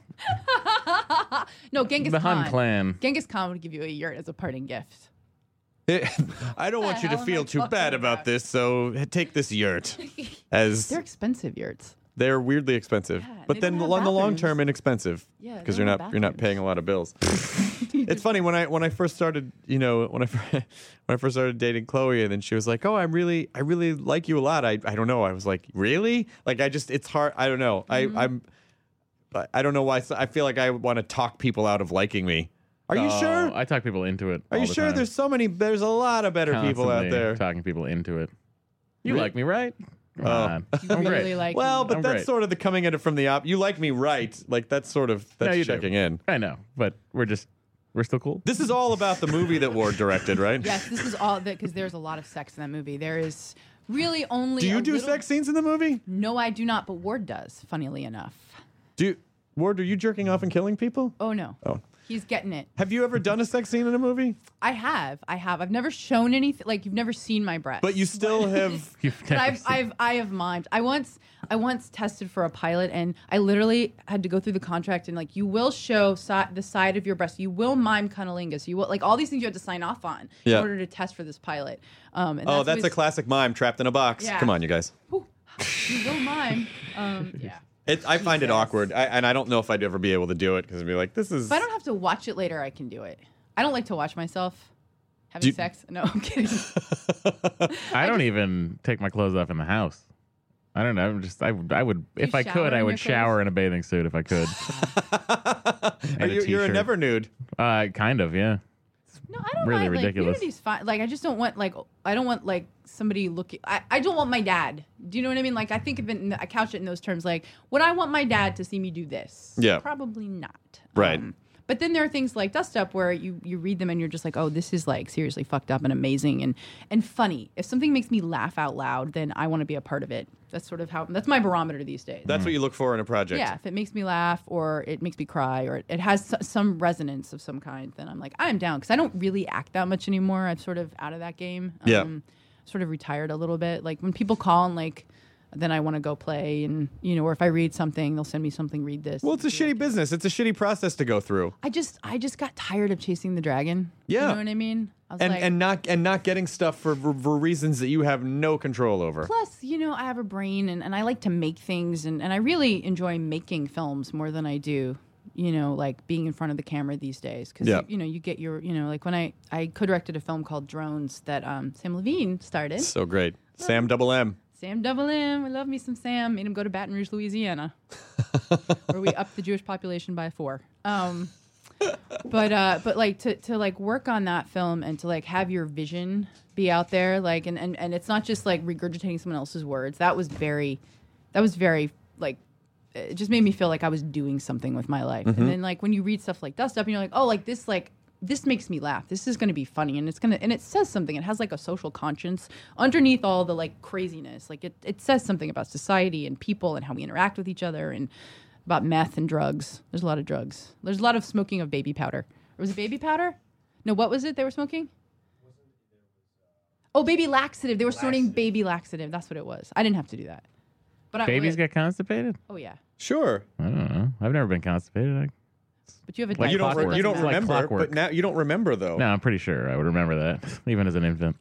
I: No, Genghis
H: the
I: Khan.
H: Hun clan.
I: Genghis Khan would give you a yurt as a parting gift.
G: I don't want you to
I: hell am
G: feel
I: I
G: too
I: talking
G: bad about
I: about?
G: this, so take this yurt. As
I: They're expensive yurts.
G: they're weirdly expensive,
I: Yeah,
G: but
I: they
G: then
I: don't have
G: on the long
I: bathrooms.
G: term, inexpensive.
I: Yeah, they
G: because
I: don't
G: you're
I: have
G: not you're not
I: bathrooms.
G: paying a lot of bills. It's funny when I when I first started, you know, when I fir- when I first started dating Chloe, and then she was like, "Oh, I'm really I really like you a lot." I I don't know. I was like, "Really?" Like I just it's hard. I don't know.
I: Mm-hmm.
G: I I'm I- I don't know why. I feel like I want to talk people out of liking me. Are you
H: Oh,
G: sure?
H: I talk people into it.
G: Are
H: all
G: you
H: the
G: sure?
H: time.
G: There's so many. There's a lot of better people out
H: Constantly
G: there.
H: talking people into it. You
G: Really?
H: like me, right? Come
G: Oh.
H: on.
I: You
H: I'm
I: really
H: great.
I: like
G: Well,
I: me.
G: but
H: I'm
G: that's
H: great.
G: sort of the coming at it from the op. You like me, right? Like that's sort of that's
H: No, you do.
G: checking in.
H: I know, but we're just we're still cool.
G: This is all about the movie that Ward directed, right?
I: Yes, this is all that because there's a lot of sex in that movie. There is really only.
G: Do you
I: a
G: do
I: little-
G: sex scenes in the movie?
I: No, I do not, but Ward does. Funnily enough.
G: Do you, Ward? Are you jerking off and killing people?
I: Oh no.
G: Oh.
I: He's getting it.
G: Have you ever done a sex scene in a movie?
I: I have. I have. I've never shown anything. Like you've never seen my breasts.
G: But you still have.
H: You've
I: But
H: never
I: I've,
H: seen-
I: I've, I have mimed. I once, I once tested for a pilot, and I literally had to go through the contract and like, you will show si- the side of your breast. You will mime cunnilingus. You will like all these things you had to sign off on
G: Yeah.
I: in order to test for this pilot. Um, and
G: Oh, that's a
I: always-
G: classic mime trapped in a box.
I: Yeah.
G: Come on, you guys.
I: Whew. You will mime. Um, yeah.
G: It, I find it
I: Jesus.
G: awkward, I, and I don't know if I'd ever be able to do it because I'd be like, "This is."
I: If I don't have to watch it later, I can do it. I don't like to watch myself having
G: Do-
I: sex. No, I'm kidding.
H: I don't even take my clothes off in the house. I don't know. I'm just I, I would
I: you
H: if I
I: shower
H: could I
I: in
H: would
I: your
H: shower in a bathing suit if I could.
G: Are
H: And a
G: you, you're a
H: t-shirt.
G: never nude.
H: Uh, kind of, yeah.
I: No, I don't
H: Really
I: mind.
H: ridiculous.
I: Like, nudity's fine. Like, I just don't want like I don't want like somebody looking. I, I don't want my dad. Do you know what I mean? Like, I think of it. In the, I couch it in those terms. Like, would I want my dad to see me do this?
G: Yeah.
I: Probably not.
G: Right.
I: Um, but then there are things like Dust Up where you, you read them and you're just like, oh, this is like seriously fucked up and amazing and and funny. If something makes me laugh out loud, then I want to be a part of it. That's sort of how that's my barometer these days.
G: That's what you look for in a project.
I: Yeah, if it makes me laugh or it makes me cry or it, it has s- some resonance of some kind, then I'm like, I'm down. Because I don't really act that much anymore. I'm sort of out of that game.
G: Yeah.
I: Um, sort of retired a little bit. Like when people call and like, then I want to go play and, you know, or if I read something, they'll send me something, read this.
G: Well, it's a shitty business. It's a shitty process to go through.
I: I just, I just got tired of chasing the dragon.
G: Yeah.
I: You know what I mean? I was
G: And
I: like,
G: and not and not getting stuff for, for for reasons that you have no control over.
I: plus, you know, I have a brain and, and I like to make things and, and I really enjoy making films more than I do, you know, like being in front of the camera these days. Because,
G: Yeah.
I: you, you know, you get your, you know, like when I, I co-directed a film called Drones that um, Sam Levine started.
G: So great. Sam Double M.
I: Sam Double M, I love me some Sam. Made him go to Baton Rouge, Louisiana, where we upped the Jewish population by four. Um, but uh, but like to, to like work on that film and to like have your vision be out there, like and, and, and it's not just like regurgitating someone else's words. That was very, that was very like, it just made me feel like I was doing something with my life. And then like when you read stuff like Dust Up, and you're like, oh, like this like. This makes me laugh. This is going to be funny, and it's gonna and it says something. It has like a social conscience underneath all the like craziness. Like it, it says something about society and people and how we interact with each other and about meth and drugs. There's a lot of drugs. There's a lot of smoking of baby powder. Or was it baby powder? No, what was it they were smoking? Oh, baby laxative. They were snorting baby laxative. That's what it was. I didn't have to do that. But I
H: Babies
I: would.
H: get constipated?
I: Oh yeah.
G: Sure.
H: I don't know. I've never been constipated. I,
I: But you have a
H: Like
G: You don't
H: clockwork.
G: re- you don't
H: It's like
G: remember,
H: clockwork.
G: but now you don't remember though.
H: no, I'm pretty sure I would remember that, even as an infant.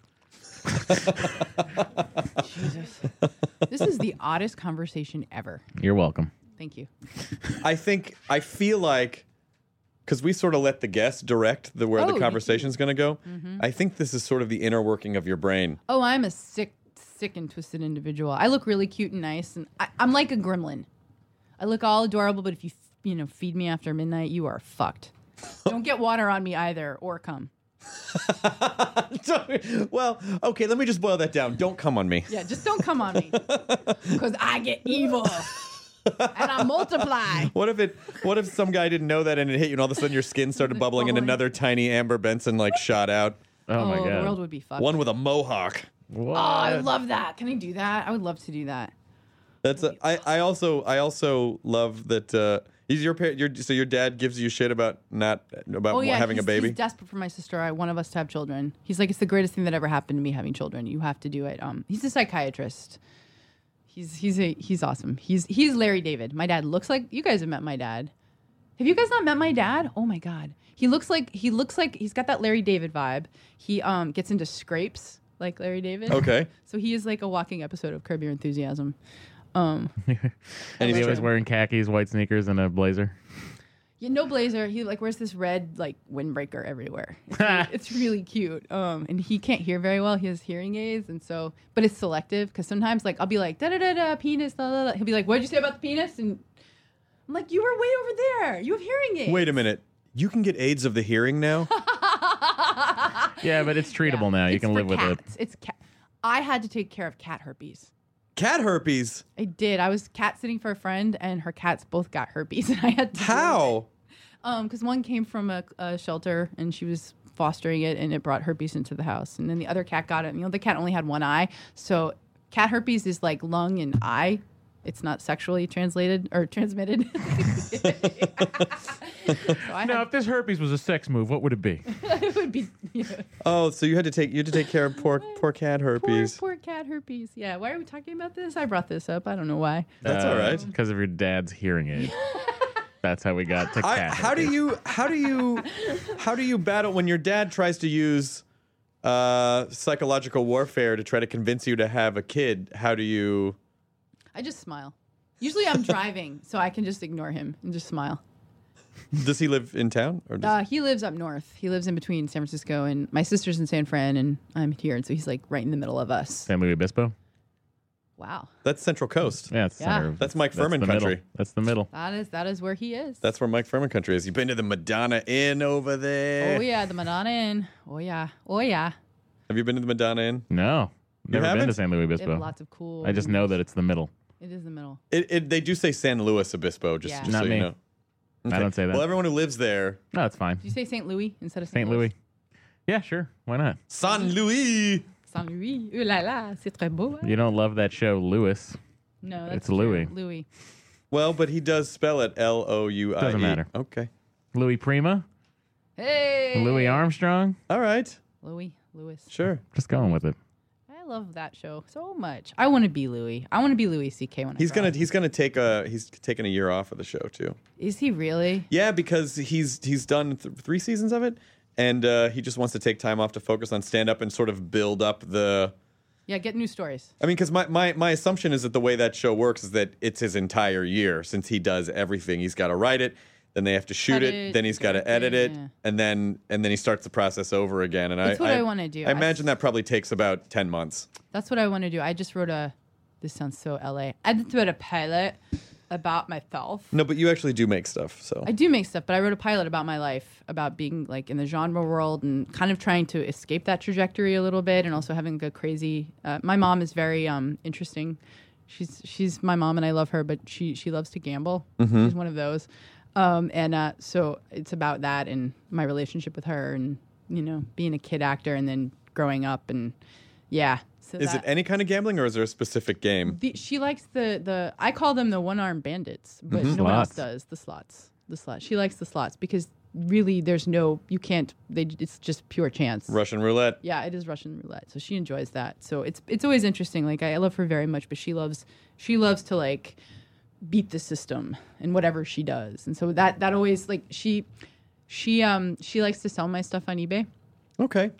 I: This is the oddest conversation ever.
H: You're welcome.
I: Thank you.
G: I think I feel like because we sort of let the guest direct the where
I: Oh,
G: the
I: you
G: conversation's going to go. I think this is sort of the inner working of your brain.
I: Oh, I'm a sick, sick and twisted individual. I look really cute and nice, and I, I'm like a gremlin. I look all adorable, but if you, you know, feed me after midnight, you are fucked. Don't get water on me either, or come.
G: Well, okay, let me just boil that down. Don't come on me.
I: Yeah, just don't come on me, because I get evil and I multiply.
G: What if it? What if some guy didn't know that and it hit you, and all of a sudden your skin started bubbling, and
I: bubbling.
G: another tiny Amber Benson like shot out?
H: Oh, my
I: the
H: god.
I: world would be fucked.
G: One with a mohawk.
H: What?
I: Oh, I love that. Can I do that? I would love to do that.
G: That's a, I. I also. I also love that. Uh, he's your parent. Your so your dad gives you shit about not about
I: Oh yeah,
G: having
I: he's,
G: a baby.
I: He's desperate for my sister. I, one of us to have children. He's like, it's the greatest thing that ever happened to me having children. You have to do it. Um, he's a psychiatrist. He's he's a he's awesome. He's he's Larry David. My dad looks like you guys have met my dad. Have you guys not met my dad? Oh my god, he looks like he looks like he's got that Larry David vibe. He um gets into scrapes like Larry David.
G: Okay.
I: So he is like a walking episode of Curb Your Enthusiasm. Um,
H: And he's always wearing khakis, white sneakers, and a blazer.
I: Yeah, no blazer. He like wears this red like windbreaker everywhere. It's really, it's really cute. Um, and he can't hear very well. He has hearing aids, and so but it's selective because sometimes like I'll be like da da da da penis. Da, da, da. He'll be like, "What'd you say about the penis?" And I'm like, "You were way over there. You have hearing aids."
G: Wait a minute. You can get AIDS of the hearing now.
H: Yeah, but it's treatable now. You
I: It's
H: can
I: for
H: live with it.
I: cats. It's cat. I had to take care of cat herpes.
G: Cat herpes.
I: I did. I was cat sitting for a friend, and her cats both got herpes, and I had to. deal with it.
G: How?
I: Um, because one came from a, a shelter and she was fostering it, and it brought herpes into the house. And then the other cat got it. And, you know, the cat only had one eye, so cat herpes is like lung and eye. It's not sexually translated or transmitted. So I
H: Now,
I: had,
H: if this herpes was a sex move, what would it be?
I: it would be you know,
G: Oh, so you had to take you had to take care of poor poor cat
I: poor,
G: herpes.
I: poor cat herpes. Yeah. Why are we talking about this? I brought this up. I don't know why.
G: That's all right.
H: Because of your dad's hearing aid. That's how we got to
G: I,
H: cat.
G: how do
H: herpes.
G: you how do you how do you battle when your dad tries to use uh, psychological warfare to try to convince you to have a kid? How do you?
I: I just smile. Usually I'm driving, so I can just ignore him and just smile.
G: Does he live in town or? Does,
I: Uh, he lives up north. He lives in between San Francisco and my sister's in San Fran, and I'm here, and so he's like right in the middle of us.
H: San Luis Obispo?
I: Wow.
G: That's Central Coast.
H: Yeah, it's
I: Yeah.
H: center of-
G: That's Mike
H: that's
G: Furman
H: the middle.
G: country.
H: That's the middle.
I: That is that is where he is.
G: That's where Mike Furman country is. You've been to the Madonna Inn over there.
I: Oh yeah, the Madonna Inn. Oh yeah. Oh yeah.
G: Have you been to the Madonna Inn?
H: No, never been
G: haven't?
H: to Saint Louis
I: They have
H: Obispo.
I: lots of cool.
H: I just know that it's the middle.
I: It is the middle.
G: It, it, they do say San Luis Obispo, just,
I: Yeah.
G: just
H: Not
G: so
H: me.
G: you know.
H: I don't say that.
G: Well, everyone who lives there,
H: No, it's fine.
I: Did you say Saint Louis instead of
H: Saint Louis. Yeah, sure. Why not?
G: San Luis.
I: Saint Louis. Ooh la la, c'est très beau. hein?
H: You don't love that show, Louis.
I: No, that's
H: It's
I: true.
H: Louis.
I: Louis.
G: Well, but he does spell it L O U I E.
H: Doesn't matter.
G: Okay.
H: Louis Prima.
I: Hey.
H: Louis Armstrong.
G: All right.
I: Louis. Louis.
G: Sure.
H: Just going with it.
I: I love that show so much. I want to be Louis. I want to be Louis C K when I
G: He's
I: grow
G: gonna
I: up.
G: he's gonna take a he's taking a year off of the show too.
I: Is he really?
G: Yeah, because he's he's done th- three seasons of it, and uh, he just wants to take time off to focus on stand up and sort of build up the.
I: Yeah, get new stories.
G: I mean, because my, my my assumption is that the way that show works is that it's his entire year since he does everything. He's got to write it, then they have to shoot
I: Cut
G: it,
I: it,
G: then he's got to
I: direct
G: edit
I: it,
G: it,
I: yeah.
G: and then and then he starts the process over again. And
I: That's
G: I
I: what
G: I,
I: I wanna do.
G: I
I: I
G: imagine
I: s-
G: that probably takes about ten months.
I: That's what I want to do. I just wrote a. This sounds so L A. I just wrote a pilot about myself.
G: No, but you actually do make stuff, so
I: I do make stuff, but I wrote a pilot about my life, about being like in the genre world and kind of trying to escape that trajectory a little bit, and also having a crazy. Uh, my mom is very um, interesting. She's she's my mom, and I love her, but she she loves to gamble.
G: Mm-hmm.
I: She's one of those, um, and uh, so it's about that and my relationship with her, and you know, being a kid actor and then growing up, and yeah. So
G: is it
I: that-
G: any kind of gambling or is there a specific game?
I: the, she likes the the I call them the one armed bandits, but no one else
H: Slots.
I: does the slots. The slots. She likes the slots because really there's no you can't. They it's just pure chance.
G: Russian roulette.
I: Yeah, it is Russian roulette, so she enjoys that. So it's it's always interesting. Like I, I love her very much, but she loves she loves to like beat the system in whatever she does, and so that that always like she she um she likes to sell my stuff on eBay.
G: Okay.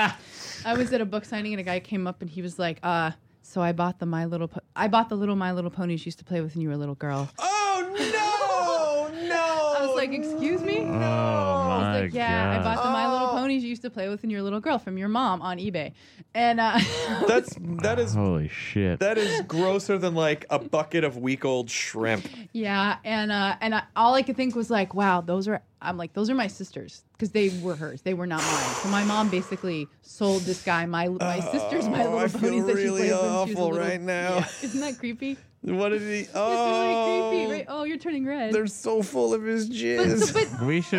I: I was at a book signing and a guy came up and he was like, uh, so I bought the My Little Po- I bought the little My Little Ponies you used to play with when you were a little girl.
G: Oh no, no!
I: I was like, excuse me?
H: Oh
I: I
H: my
I: was like, yeah, I
H: God.
I: bought the My Little Ponies you used to play with when you were a little girl from your mom on eBay. And uh,
G: That's that is
H: Holy shit.
G: that is grosser than like a bucket of week old shrimp.
I: yeah, and uh, and I, all I could think was like, wow, those are I'm like, those are my sisters because they were hers. They were not mine. So my mom basically sold this guy my my sister's My Little
G: I feel
I: Ponies that she
G: really
I: played with when she was a
G: awful
I: little-
G: right now.
I: Yeah. Isn't that creepy?
G: What did he?
I: It's
G: Oh,
I: really creepy, right? Oh, you're turning red.
G: they're so full of his
I: But,
G: jizz.
I: but
H: we should.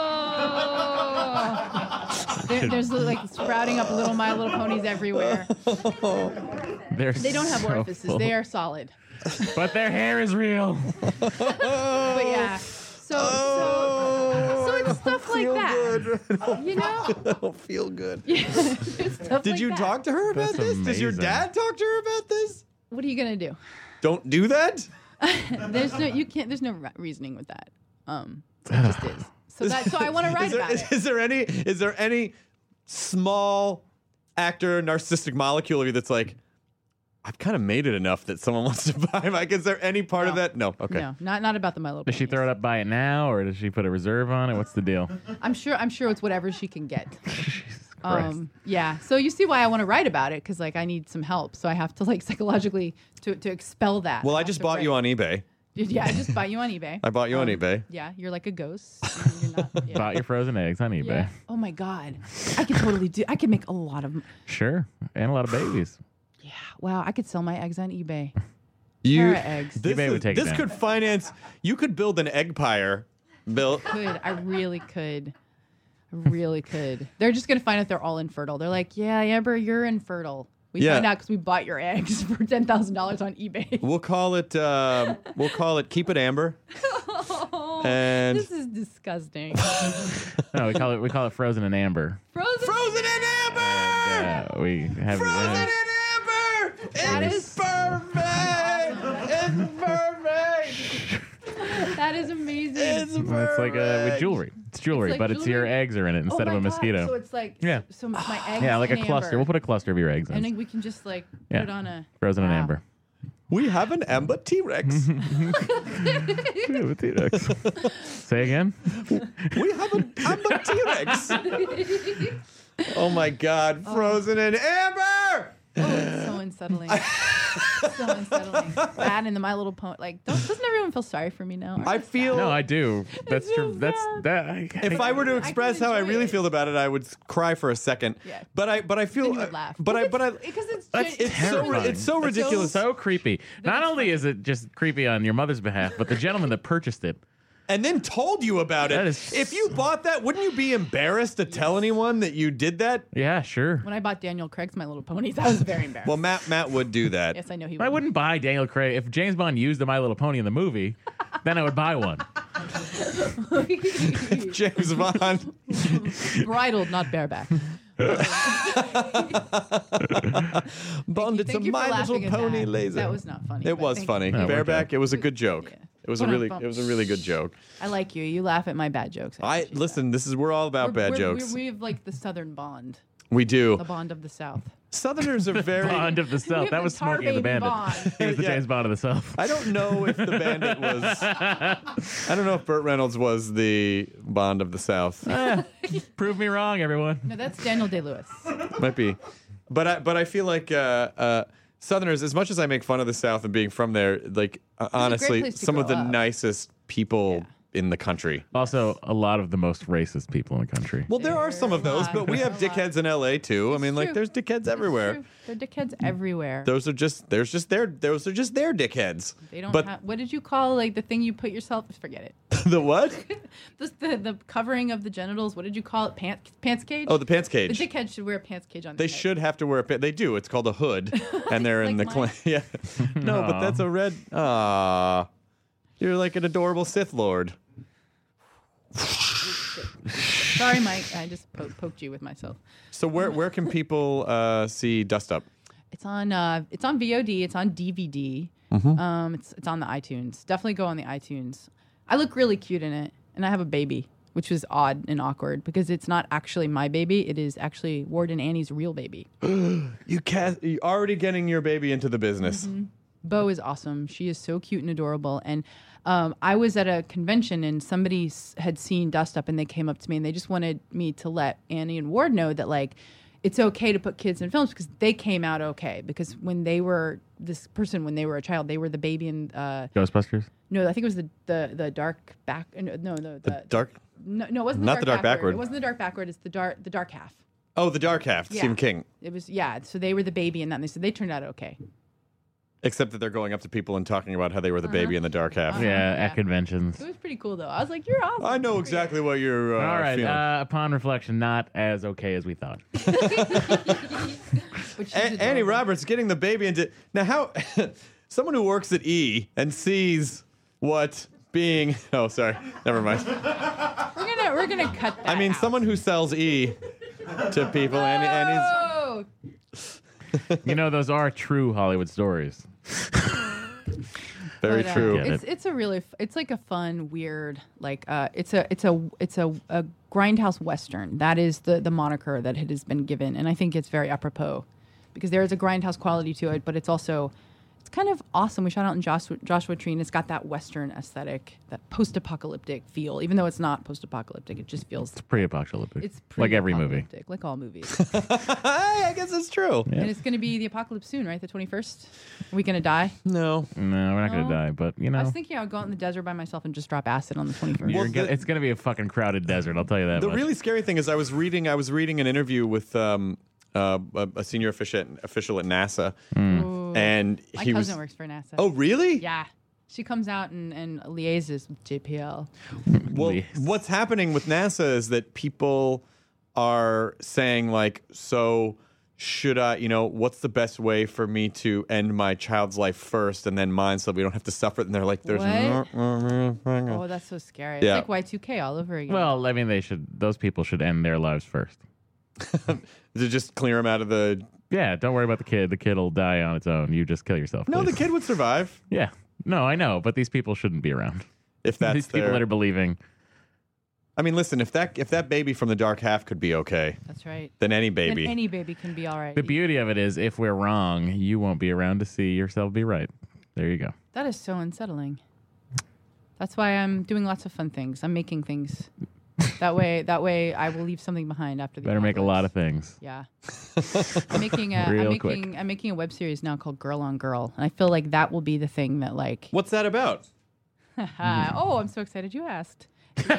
I: oh. there, there's like sprouting up little My Little Ponies everywhere.
H: They're
I: They don't have
H: so
I: orifices.
H: full.
I: They are solid.
H: But their hair is real.
I: But yeah. So so, so it's stuff like that. You know?
G: I don't feel good.
I: It's stuff
G: Did
I: like
G: you
I: that.
G: talk to her about
H: That's
G: this? Does your
H: amazing.
G: dad talk to her about this?
I: What are you gonna do?
G: Don't do that.
I: There's no you can't. There's no re- reasoning with that. Um, it just is. So that so I want to write
G: is there,
I: about
G: is,
I: it.
G: is there any? Is there any small actor narcissistic molecule of you that's like, I've kind of made it enough that someone wants to buy? Like, is there any part of
I: No.
G: that? No. Okay.
I: No, not not about the My Little
H: Does she
I: Ponies.
H: throw it up, buy it now, or does she put a reserve on it? What's the deal?
I: I'm sure. I'm sure it's whatever she can get.
H: Jesus Christ.
I: Um, yeah. So you see why I want to write about it because like I need some help. So I have to like psychologically to to expel that.
G: Well, I
I: have
G: just
I: to
G: bought you
I: write.
G: on eBay.
I: Yeah, I just bought you on eBay.
G: I bought you on
I: Um,
G: eBay.
I: Yeah, you're like a ghost. and You're not, yeah.
H: Bought your frozen eggs on eBay.
I: Yeah. Oh my god, I could totally do. I could make a lot of.
H: Sure. And a lot of babies.
I: Yeah. Wow, I could sell my eggs on eBay.
G: You
I: Tara eggs.
G: This,
H: eBay would
G: is-
H: take it
G: this
H: down.
G: could finance. You could build an egg pyre. Bill.
I: Could I really could. I really could. They're just gonna find out they're all infertile. They're like, yeah, Amber, you're infertile. We
G: Yeah.
I: find out because we bought your eggs for ten thousand dollars on eBay.
G: We'll call it. Um, we'll call it. Keep it Amber. And
I: This is disgusting.
H: No, we call it we call it frozen and amber.
I: Frozen.
G: frozen in Amber.
H: Yeah, we have
G: Frozen
H: uh,
G: in Amber.
I: That
G: It's
I: is-
G: perfect. It's perfect.
I: That is amazing.
G: It's perfect.
H: it's like uh, with jewelry. It's jewelry,
I: like
H: but it's your
I: jewelry?
H: eggs are in it instead
I: oh
H: of a
I: my
H: mosquito.
I: God. So it's like
H: Yeah.
I: So, so my eggs.
H: Yeah, like a
I: in
H: cluster.
I: amber.
H: We'll put a cluster of your eggs
I: And
H: in.
I: then we can just like
H: Yeah.
I: put it on a
H: Frozen and
I: Wow.
H: amber.
G: We have an Amber T-Rex.
H: Yeah, with T-Rex. Say again.
G: We have an Amber T-Rex. Oh my God! Frozen in Amber.
I: Oh, it's so unsettling. So unsettling. That and the My Little Pony. Like, don't, doesn't everyone feel sorry for me now?
G: I feel.
H: No, I do. That's
I: so
H: true. That's
I: sad.
H: that. I,
G: If I were to
I: I
G: express
I: can
G: how I
I: enjoy
G: really
I: it.
G: feel about it, I would s- cry for a second.
I: Yeah.
G: But I, but I feel.
I: Then you would laugh.
G: But I, but I.
I: Because it's
H: That's
I: gen-
G: It's so,
H: terrifying.
G: ri- it's so ridiculous.
H: so creepy. Not only is it just creepy on your mother's behalf, but the gentleman that purchased it.
G: And then told you about it.
H: That is-
G: If you bought that, wouldn't you be embarrassed to tell anyone that you did that?
H: Yeah, sure.
I: When I bought Daniel Craig's My Little Ponies, I was very embarrassed.
G: Well, Matt Matt would do that.
I: yes, I know he
H: I
I: would.
H: wouldn't buy Daniel Craig if James Bond used the My Little Pony in the movie. Then I would buy one.
G: James Bond.
I: Bridled, not bareback.
G: Bond, it's a
I: Thank you for
G: My Little
I: laughing at
G: Pony
I: that.
G: laser.
I: That was not funny.
G: It
I: but
G: was
I: thank
G: funny.
I: you.
H: Yeah, it worked
G: Bareback.
H: out.
G: It was a good joke.
I: Yeah.
G: It was a really. It was a really good joke.
I: I like you. You laugh at my bad jokes.
G: I
I: appreciate
G: listen. This is we're all
I: that.
G: about bad
I: We're- we're-
G: jokes.
I: We have like the Southern bond,
G: we do.
I: the bond of the South.
G: Southerners are very.
H: Bond of the
I: We
H: South.
I: have
H: That
I: the
H: was
I: Tar
H: Smokey and the
I: Baby
H: Bandit.
I: Bond.
H: He was the
G: Yeah.
H: James Bond of the South.
G: I don't know if the Bandit was. I don't know if Burt Reynolds was the Bond of the South.
H: Eh, prove me wrong, everyone.
I: No, that's Daniel Day-Lewis.
G: Might be, but I but I feel like uh, uh, Southerners, as much as I make fun of the South and being from there, like uh, honestly,
I: place to
G: some of the
I: grow up.
G: nicest people in the country.
H: Also, a lot of the most racist people in the country.
G: Well, there are some of
I: There are a
G: those,
I: lot.
G: but we have
I: There are a lot.
G: dickheads in L A too. I mean, like
I: true.
G: there's dickheads everywhere.
I: True. There are dickheads everywhere.
G: Those are just there's just their those are just their dickheads.
I: They don't
G: But
I: have. What did you call like the thing you put yourself? Forget it.
G: the what?
I: This, the the covering of the genitals. What did you call it? Pants pants cage.
G: Oh, the pants
I: The
G: cage.
I: dickhead should wear a pants cage on.
G: They
I: their head.
G: should have to wear a pa- they do. It's called a hood, and they're in the
I: Like
G: clan.
I: mine?
G: Yeah. No, but
H: Aw.
G: that's a red. Ah, you're like an adorable Sith Lord.
I: Sorry, Mike. I just po- poked you with myself.
G: So where where can people uh, see Dust Up?
I: It's on. Uh, it's on V O D. It's on D V D.
G: Mm-hmm.
I: Um, it's it's on the iTunes. Definitely go on the iTunes. I look really cute in it, and I have a baby, which was odd and awkward because it's not actually my baby. It is actually Ward and Annie's real baby.
G: You cast. You're already getting your baby into the business.
I: Mm-hmm. Bo is awesome. She is so cute and adorable. And um, I was at a convention and somebody s- had seen Dust Up and they came up to me and they just wanted me to let Annie and Ward know that like it's okay to put kids in films because they came out okay. Because when they were this person when they were a child, they were the baby in uh,
H: Ghostbusters?
I: no, I think it was the the, the dark back. No, no, the,
G: The dark.
I: No, no, it wasn't
G: Not
I: the
G: the
I: dark,
G: dark
I: backward.
G: backward.
I: It wasn't the dark backward. It's the dark the dark half.
G: Oh, the dark half.
I: Yeah.
G: Stephen King.
I: It was yeah. So they were the baby in that. And they said they turned out okay.
G: Except that they're going up to people and talking about how they were the baby in the dark half.
I: Uh-huh.
H: Yeah,
I: yeah.
H: at conventions.
I: It was pretty cool though. I was like, you're awesome.
G: I know exactly what you're uh,
H: All right.
G: feeling.
H: Uh, upon reflection, not as okay as we thought.
I: Which is
G: A- Annie
I: adorable.
G: Roberts getting the baby into now how someone who works at E and sees what being oh sorry never mind
I: We're gonna we're gonna cut that.
G: I mean
I: out.
G: someone who sells E to people Annie Annie's
I: Oh!
H: You know, those are true Hollywood stories.
G: very
I: But, uh,
G: true.
H: Get
I: It's it's a really f- it's like a fun weird like uh it's a it's a it's a, a grindhouse western. That is the the moniker that it has been given, and I think it's very apropos because there is a grindhouse quality to it, but it's also it's kind of awesome. We shot out in Joshua, Joshua Tree, and it's got that western aesthetic, that post-apocalyptic feel. Even though it's not post-apocalyptic, it just feels
H: It's pre-apocalyptic.
I: it's
H: like every movie.
I: pre-apocalyptic, like all movies.
G: Hey, I guess it's true.
H: Yeah.
I: And it's going to be the apocalypse soon, right? The twenty-first. Are we going to die?
G: No.
H: No, we're not going
I: No.
H: to die, but you know,
I: I was thinking I would go out in the desert by myself and just drop acid on the twenty-first.
H: you're
G: Well,
H: gonna-
G: the-
H: it's going to be a fucking crowded desert. I'll tell you that.
G: The
H: much.
G: really scary thing is I was reading I was reading an interview with um, uh, a, a senior official official at NASA and
I: My
G: he
I: cousin
G: was
I: works for NASA.
G: Oh, really?
I: Yeah. She comes out and, and liaises with J P L.
G: Well,
H: Yes.
G: what's happening with NASA is that people are saying, like, so should I, you know, what's the best way for me to end my child's life first and then mine so we don't have to suffer it? And they're like, there's
I: What?
G: no.
I: Oh, that's so scary.
G: Yeah.
I: It's like Y two K all over again.
H: Well, I mean, they should. Those people should end their lives first.
G: To just clear them out of the.
H: Yeah, don't worry about the kid. The kid will die on its own. You just kill yourself.
G: No, the
H: please.
G: kid would survive
H: Yeah. No, I know, but these people shouldn't be around.
G: if that's
H: these people
G: their.
H: that are believing.
G: I mean, listen, if that if that baby from the dark half could be okay,
I: that's right.
G: then any
I: Then
G: baby.
I: any baby can be all right.
H: The beauty of it is, if we're wrong, you won't be around to see yourself be right. There you go.
I: That is so unsettling. That's why I'm doing lots of fun things. I'm making things. That way, that way, I will leave something behind after the.
H: Better make a lot of
I: apocalypse.
H: things.
I: Yeah. I'm making a.
H: Real
I: I'm
H: quick.
I: making. I'm making a web series now called Girl on Girl, and I feel like that will be the thing that like.
G: What's that about?
I: Oh, I'm so excited you asked.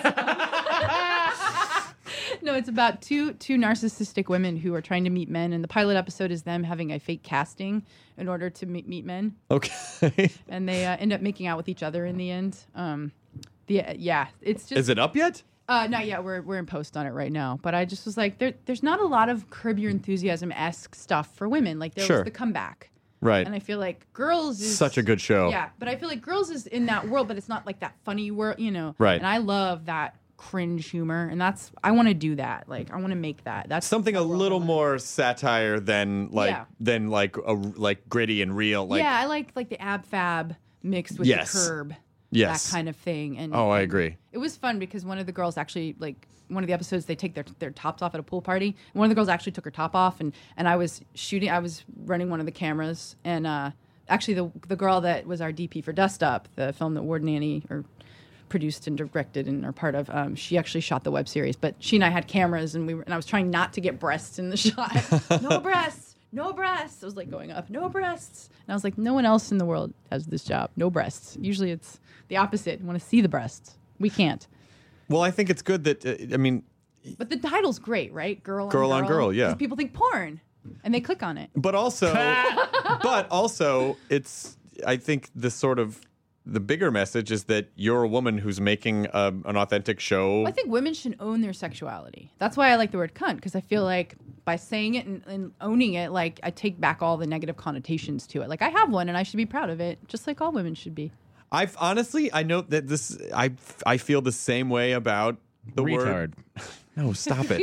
I: No, it's about two two narcissistic women who are trying to meet men, and the pilot episode is them having a fake casting in order to meet, meet men,
G: Okay.
I: and they uh, end up making out with each other in the end. Um, the yeah, it's just.
G: Is it up yet?
I: Uh, not yet. We're we're in post on it right now. But I just was like, there there's not a lot of Curb Your Enthusiasm esque stuff for women. Like there
G: Sure.
I: was the comeback,
G: Right.
I: and I feel like Girls is
G: Such a good show.
I: Yeah, but I feel like Girls is in that world, but it's not like that funny world, you know.
G: Right.
I: And I love that cringe humor, and that's I want to do that. Like I want to make that. That's
G: Something a
I: the world I
G: little
I: wanna-
G: more satire than like
I: Yeah.
G: than like a like gritty and real. Like
I: yeah, I like like the ab fab mixed with
G: Yes.
I: the Curb.
G: Yes.
I: That kind of thing. And
G: Oh, I
I: and
G: agree.
I: It was fun because one of the girls actually like one of the episodes they take their their tops off at a pool party. And one of the girls actually took her top off, and and I was shooting. I was running one of the cameras, and uh, actually the the girl that was our D P for Dust Up, the film that Ward Nanny or produced and directed and are part of, um, she actually shot the web series. But she and I had cameras, and we were, and I was trying not to get breasts in the shot. No breasts. No breasts. I was like going up, no breasts. And I was like, no one else in the world has this job. No breasts. Usually it's the opposite. You want to see the breasts. We can't.
G: Well, I think it's good that uh, I mean,
I: But the title's great, right? Girl on
G: Girl
I: Girl.
G: on Girl, yeah.
I: 'Cause people think porn, and they click on it.
G: but also, but also, it's I think the sort of the bigger message is that you're a woman who's making a, an authentic show.
I: Well, I think women should own their sexuality. That's why I like the word cunt, because I feel like by saying it and, and owning it, like I take back all the negative connotations to it. Like I have one, and I should be proud of it, just like all women should be.
G: I've honestly, I know that this, I I feel the same way about the
H: Retard.
G: word. No, stop it.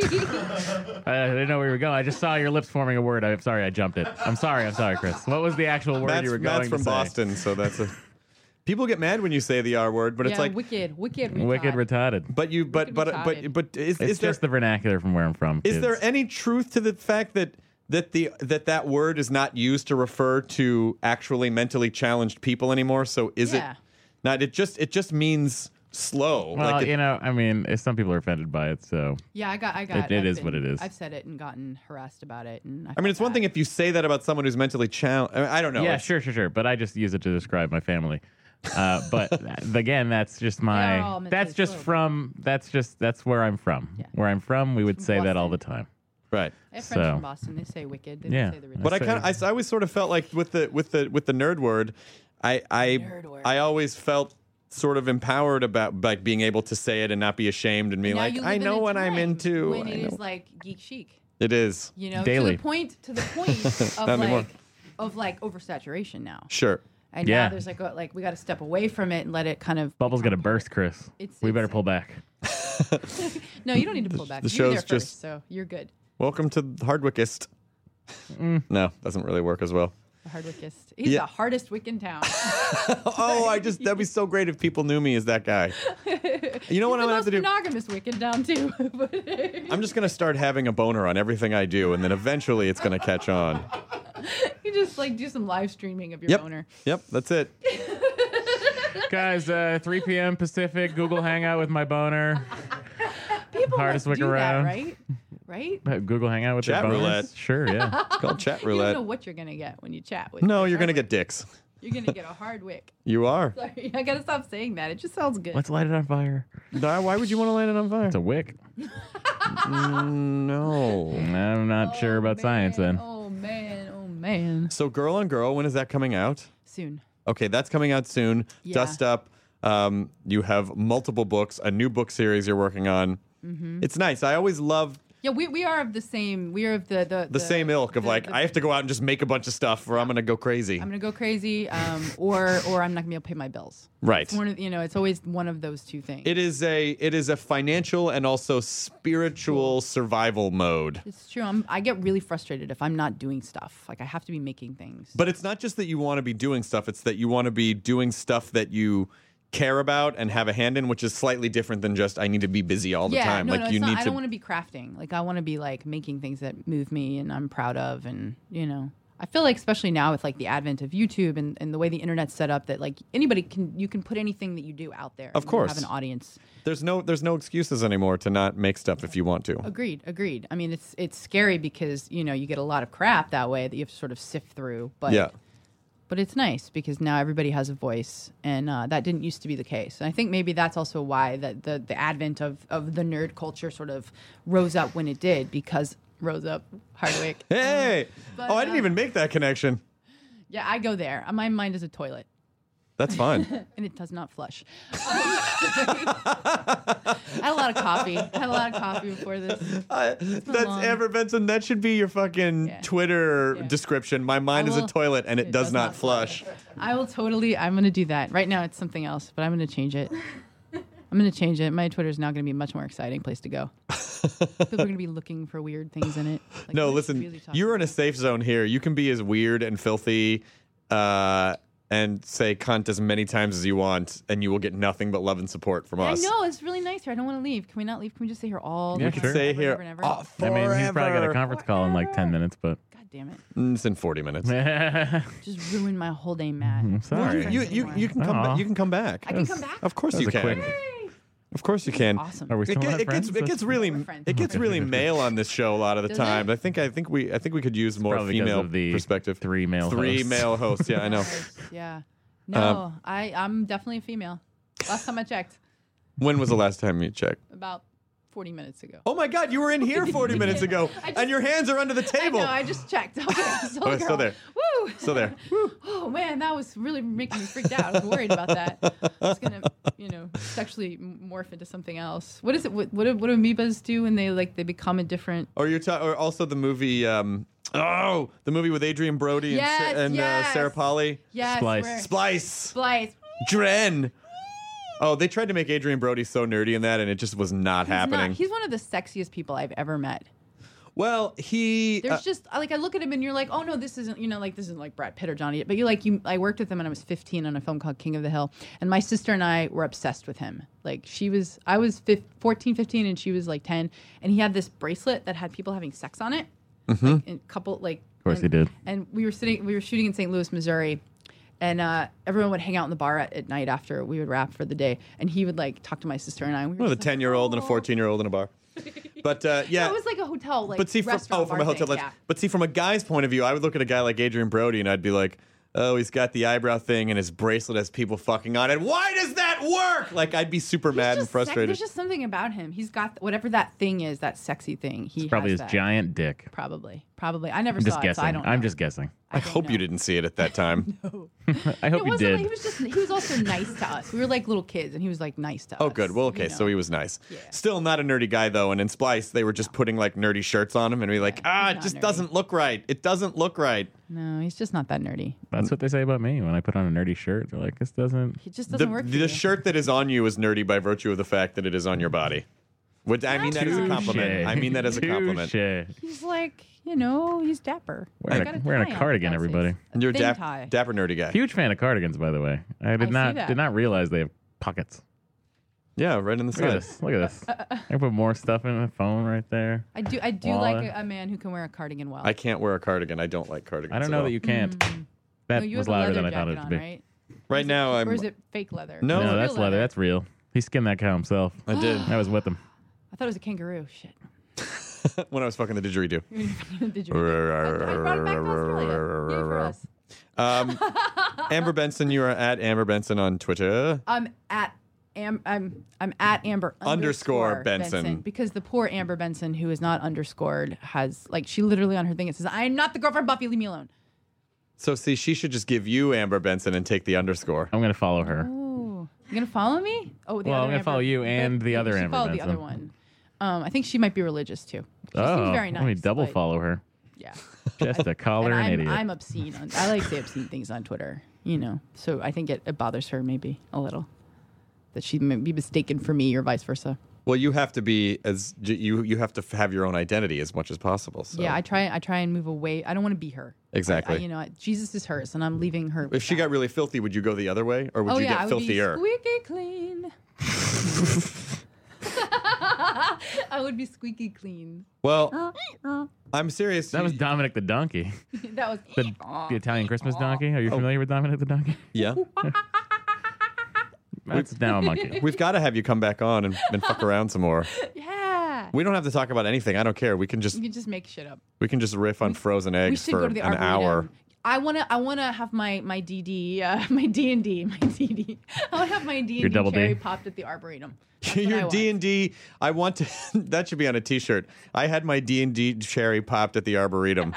H: I didn't know where you were going. I just saw your lips forming a word. I'm sorry, I jumped it. I'm sorry, I'm sorry, Chris. What was the actual word
G: Matt's,
H: you were going
G: Matt's from
H: to say?
G: Boston, so that's a. People get mad when you say the R word, but
I: yeah,
G: it's like,
I: wicked, wicked, retard.
H: Wicked retarded.
G: but you, but
I: Wicked
G: but
I: retarded.
G: but but is
H: It's
G: is there
H: just the vernacular from where I'm from.
G: is
H: kids.
G: there any truth to the fact that that the that that word is not used to refer to actually mentally challenged people anymore? So is
I: Yeah.
G: it not? It just it just means slow.
H: Well,
G: like it-
H: you know, I mean, if some people are offended by it, so
I: Yeah, I got, I got.
H: It- it
I: I've
H: is what it is.
I: I've said it and gotten harassed about it, and I,
G: I mean, it's
I: felt
G: one thing
I: bad.
G: if you say that about someone who's mentally challenged. I, mean, I don't know.
H: yeah,
G: It's-
H: sure, sure, sure. But I just use it to describe my family. Uh, but again, that's just
I: They're all
H: my.
I: mentally
H: That's just
I: slow, but-
H: from. That's just that's where I'm from.
I: Yeah.
H: Where I'm from, we would
I: From
H: say that all the
I: Boston.
H: time.
G: Right.
I: I have friends
H: so-
I: from Boston. They say wicked. They
H: Yeah.
I: don't say the
G: But I
H: So-
G: kind of, I, I always sort of felt like with the with the with the nerd word, I I
I: Nerd word.
G: I always felt sort of empowered about like being able to say it and not be ashamed and being
I: Now
G: like,
I: you
G: I
I: live in
G: know
I: a
G: what I'm
I: time
G: into.
I: When
G: I
I: it
G: know.
I: is like geek chic,
G: It is.
I: you know,
H: Daily.
I: to the point to the point of
G: Not anymore.
I: like of like oversaturation now.
G: Sure.
I: And
H: Yeah.
I: now there's like a, like we got to step away from it and let it kind of
H: Bubble's gonna
I: become part-
H: burst, Chris.
I: It's-
H: we better
I: it's-
H: pull back.
I: No, you don't need to pull back.
G: the
I: You were there
G: show's just-
I: first, so you're good.
G: Welcome to Hardwickist.
H: Mm.
G: No, doesn't really work as well.
I: The Hardwickist. He's
G: Yeah.
I: the hardest wick in town.
G: Oh, I just that'd be so great if people knew me as that guy. You know what I'm
I: the
G: gonna have
I: most
G: to do?
I: monogamous wick in town too. But
G: I'm just gonna start having a boner on everything I do, and then eventually it's gonna catch on.
I: you just like do some live streaming of your
G: Yep.
I: owner.
G: Yep, that's it.
H: Guys, uh, three p.m. Pacific, Google Hangout with my boner.
I: People
H: Hardest
I: like
H: wick
I: do
H: around.
I: that, right? Right?
H: Uh, Google Hangout with
G: Chat
H: their boners?
G: roulette.
H: Sure, yeah.
G: It's called chat
I: You don't know
G: roulette.
I: what you're gonna get when you chat with.
G: No,
I: your
G: you're gonna
I: hard
G: get dicks.
I: wick. You're gonna get a hard wick.
G: You are.
I: Sorry, I gotta stop saying that. It just sounds good.
H: Let's light it on fire.
G: Why why would you want to light it on fire?
H: It's a wick.
G: Mm, no.
H: I'm not sure about
I: Oh,
H: science
I: man.
H: then.
I: Oh man, oh man.
G: So, Girl on Girl, when is that coming out?
I: Soon.
G: Okay, that's coming out soon.
I: Yeah.
G: Dust Up. Um, you have multiple books, a new book series you're working on.
I: Mm-hmm.
G: It's nice. I always love
I: Yeah, we, we are of the same. We are of the the,
G: the, same ilk of
I: the-
G: like,
I: the-
G: I have to go out and just make a bunch of stuff or I'm going to go crazy.
I: I'm gonna go crazy, um, or or I'm not gonna be able to pay my bills.
G: Right.
I: It's one of you know. It's always one of those two things.
G: It is a it is a financial and also spiritual survival mode.
I: It's true. I'm, I get really frustrated if I'm not doing stuff. Like I have to be making things.
G: But it's not just that you want to be doing stuff, it's that you want to be doing stuff that you care about and have a hand in, which is slightly different than just I need to be busy all the
I: yeah,
G: time.
I: no,
G: like
I: no,
G: you
I: it's
G: need
I: not, I
G: to
I: don't want to be crafting. Like I want to be like making things that move me and I'm proud of, and you know, I feel like especially now with like the advent of YouTube and, and the way the internet's set up that like anybody can you can put anything that you do out there.
G: Of
I: and
G: course.
I: have an audience.
G: There's no there's no excuses anymore to not make stuff if you want to.
I: Agreed, agreed. I mean, it's it's scary because you know you get a lot of crap that way that you have to sort of sift through. But
G: Yeah.
I: but it's nice because now everybody has a voice, and uh, that didn't used to be the case. And I think maybe that's also why the the, the advent of, of the nerd culture sort of rose up when it did because rose up Hardwick.
G: Hey!
I: But,
G: oh, I didn't
I: uh,
G: even make that connection.
I: Yeah, I go there. My mind is a toilet.
G: That's fine.
I: And it does not flush. I had a lot of coffee. I had a lot of coffee before this.
G: Uh, that's
I: long.
G: Amber Benson. That should be your fucking
I: Yeah.
G: Twitter
I: Yeah.
G: description. My mind
I: I
G: is a
I: will-
G: toilet and it,
I: it
G: does,
I: does
G: not
I: not
G: flush.
I: I will totally, I'm going to do that. Right now it's something else, but I'm going to change it. I'm going to change it. My Twitter is now going to be a much more exciting place to go. People are going to be looking for weird things in it. Like,
G: No,
I: what is
G: listen,
I: really talking
G: you're in a
I: about?
G: safe zone here. You can be as weird and filthy uh, and say cunt as many times as you want, and you will get nothing but love and support from
I: I
G: us.
I: know, it's really nice here. I don't want to leave. Can we not leave? Can we just stay here all
H: Yeah,
I: the
H: we
I: time?
H: could
G: stay
I: Forever
G: here
I: and ever and ever?
G: all-
H: I mean, he's probably got a
G: Forever.
H: conference call in like ten minutes, but
I: God damn it.
G: Mm, It's in forty minutes.
H: I'm
I: Just ruined my whole day, Matt.
H: Mm, sorry.
G: You, you, you can come
H: Aw.
G: back. You can come back.
I: I can come back?
G: Of course
H: That
G: you
H: was a
G: can.
H: quick-
G: Of course you can.
I: Awesome.
H: Are we
G: It,
H: still
G: get-
H: not
G: it gets
H: friends?
G: it gets really
I: We're friends.
G: it gets really male on this show a lot of the
I: Does
G: time.
I: it?
G: I think I think we I think we could use more
H: probably because
G: female
H: of the
G: perspective.
H: three male
G: Three
H: hosts.
G: male hosts. Yeah, I know.
I: Yeah. No,
G: Um,
I: I, I'm definitely a female. Last time I checked,
G: When was the last time you checked?
I: about forty minutes ago.
G: Oh my God, you were in here forty minutes ago,
I: I just-
G: and your hands are under the table.
I: I know, I just checked. Okay, still,
G: Oh,
I: a
G: it's still
I: girl.
G: there.
I: Woo!
G: Still there.
I: Oh man, that was really making me freaked out. I was worried about that. I was gonna, you know, sexually m- morph into something else. What is it? What what do, what do amoebas do when they like they become a different?
G: Or you're ta- or also the movie. Um, oh, the movie with Adrian Brody and,
I: Yes,
G: Sa- and
I: yes.
G: uh, Sarah Polly.
I: Yes,
H: Splice.
I: where-
G: Splice.
I: Splice.
G: Dren. Oh, they tried to make Adrian Brody so nerdy in that, and it just was not
I: He's
G: happening.
I: Not, he's one of the sexiest people I've ever met.
G: well, he.
I: There's
G: uh,
I: just like I look at him and you're like, oh no, this isn't you know like this isn't like Brad Pitt or Johnny, but you like you. I worked with him when I was fifteen on a film called King of the Hill, and my sister and I were obsessed with him. Like she was, I was fif- fourteen, fifteen, and she was like ten, and he had this bracelet that had people having sex on it,
G: Mm-hmm.
I: like, and couple like. Of
H: course
I: and,
H: he did.
I: And we were sitting, we were shooting in Saint Louis, Missouri. And uh, everyone would hang out in the bar at, at night after we would wrap for the day, and he would like talk to my sister and I. And we were
G: Well, a
I: just like,
G: ten-year-old and a
I: "Oh."
G: fourteen-year-old in a bar. But uh, yeah,
I: No, it was like a hotel, like
G: but see, from,
I: restaurant
G: oh, from
I: bar
G: a hotel.
I: thing,
G: let's-
I: yeah.
G: But see, from a guy's point of view, I would look at a guy like Adrian Brody, and I'd be like, "Oh, he's got the eyebrow thing, and his bracelet has people fucking on it. Why does that work?" Like, I'd be super
I: He's
G: mad and
I: just sec-
G: frustrated.
I: there's just something about him. He's got whatever that thing is, that sexy thing. He
H: it's probably
I: has
H: his
I: that.
H: giant dick.
I: Probably, probably. I never
H: I'm
I: saw
H: just
I: it,
H: guessing.
I: so I don't know.
H: I'm just guessing.
G: I
I: don't
G: hope
I: know.
G: you didn't see it at that time.
H: I hope
I: It
H: you
I: wasn't.
H: did.
I: He was just. He was also nice to us. We were like little kids, and he was like nice to
G: Oh,
I: us.
G: good. Well, okay,
I: you know.
G: so he was nice.
I: Yeah.
G: Still not a nerdy guy, though. And in Splice, they were just putting like nerdy shirts on him and be like,
I: Yeah,
G: ah,
I: he's
G: it
I: not
G: just
I: nerdy.
G: doesn't look right. It doesn't look right.
I: No, he's just not that nerdy.
H: That's what they say about me when I put on a nerdy shirt. They're like, this doesn't.
I: He just
G: The,
I: doesn't work. for
G: the
I: you.
G: shirt that is on you is nerdy by virtue of the fact that it is on your body. Would I mean that as a compliment? I mean that as a compliment.
H: Touche.
I: He's like, you know, he's dapper.
H: Wearing
I: He's
H: a-
I: got
H: wearing a
I: tie on,
H: cardigan,
I: for God's
H: everybody.
I: sakes. A
G: You're a
I: thin
G: dap-
I: tie.
G: dapper nerdy guy.
H: Huge fan of cardigans, by the way. I did
I: I see
H: not
I: that.
H: did not realize they have pockets.
G: Yeah, right in the
H: Look at
G: side.
H: this. Look at this. I can put more stuff in the phone right there.
I: I do. I do
H: Wallet.
I: like a, a man who can wear a cardigan well.
G: I can't wear a cardigan. I don't like cardigans.
H: I don't
G: at
H: know
G: all.
H: that you can't. That
I: no, you
H: was
I: have a
H: louder
I: leather
H: than I thought
I: jacket
H: it
I: on,
H: would be.
I: right?
G: Right
I: Is
G: now,
I: it,
G: I'm.
I: Or is it fake leather?
G: No.
I: Is it
H: No,
I: real
H: that's leather. That's real. He skinned that cow himself.
G: I did.
H: I was with him.
I: I thought it was a kangaroo. Shit.
G: when I was fucking the didgeridoo.
I: Did you? I, I brought it back to Australia. Yay for us.
G: Um, Amber Benson, you are at Amber Benson on Twitter.
I: I'm at Am- I'm I'm at Amber
G: Underscore Benson.
I: because the poor Amber Benson who is not underscored has like she literally on her thing it says I'm not the girl from Buffy, leave me alone.
G: So see, she should just give you Amber Benson and take the underscore.
H: I'm gonna follow her.
I: Oh, you gonna follow me? Oh, the
H: Well,
I: other
H: I'm gonna
I: Amber-
H: follow you and
I: but
H: the
I: you
H: other
I: should
H: Amber
I: follow the
H: Benson.
I: other one. Um, I think she might be religious too. She
H: oh,
I: seems very nice.
H: let me double
I: but-
H: follow her.
I: Yeah.
H: Just to call her
I: And
H: an
I: I'm,
H: idiot.
I: I'm obscene. On, I like to say obscene things on Twitter, you know. So I think it, it bothers her maybe a little that she may be mistaken for me or vice versa.
G: Well, you have to be as you you have to f- have your own identity as much as possible. So.
I: Yeah, I try. I try and move away. I don't want to be her.
G: Exactly.
I: I, I, you know, Jesus is hers, and I'm leaving her.
G: If she got really filthy, would you go the other way, or would
I: oh
G: you
I: yeah,
G: get
I: I would
G: filthier?
I: be squeaky clean. I would be squeaky clean.
G: Well, I'm serious.
H: That
G: You-
H: was Dominic the donkey.
I: that was
H: The, the Italian Christmas donkey. Are you familiar with Dominic the donkey?
G: yeah.
H: That's now a monkey.
G: We've got to have you come back on and, and fuck around some more.
I: yeah.
G: We don't have to talk about anything. I don't care. We can just
I: You can just make shit up.
G: we can just riff on frozen
I: We
G: eggs
I: should
G: for
I: go to the
G: an
I: Arboretum.
G: hour.
I: I wanna, I wanna have my my D D, uh, my D and D, my D D. I wanna have my D
H: Your
I: and D
H: double D?
I: cherry popped at the Arboretum. That's what I
G: Your
I: want.
G: D and D. I want to. That should be on a T-shirt. I had my D and D cherry popped at the Arboretum.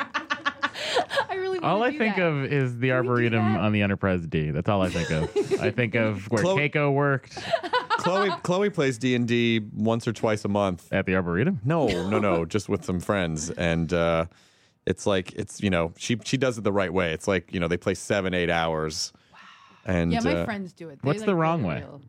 I: I really.
H: All
I: wanna
H: I
I: do
H: think
I: that.
H: of is the Arboretum on the Enterprise D. That's all I think of. I think of where
G: Chloe-
H: Keiko worked
G: Chloe Chloe plays D and D once or twice a month.
H: at the Arboretum.
G: No, no, no, just with some friends, and uh, it's like it's you know she she does it the right way. It's like you know they play seven eight hours. Wow. And
I: Yeah, my
G: uh,
I: friends do it. They,
H: What's
I: like,
H: the
I: do
H: wrong
I: it
H: way?
I: real.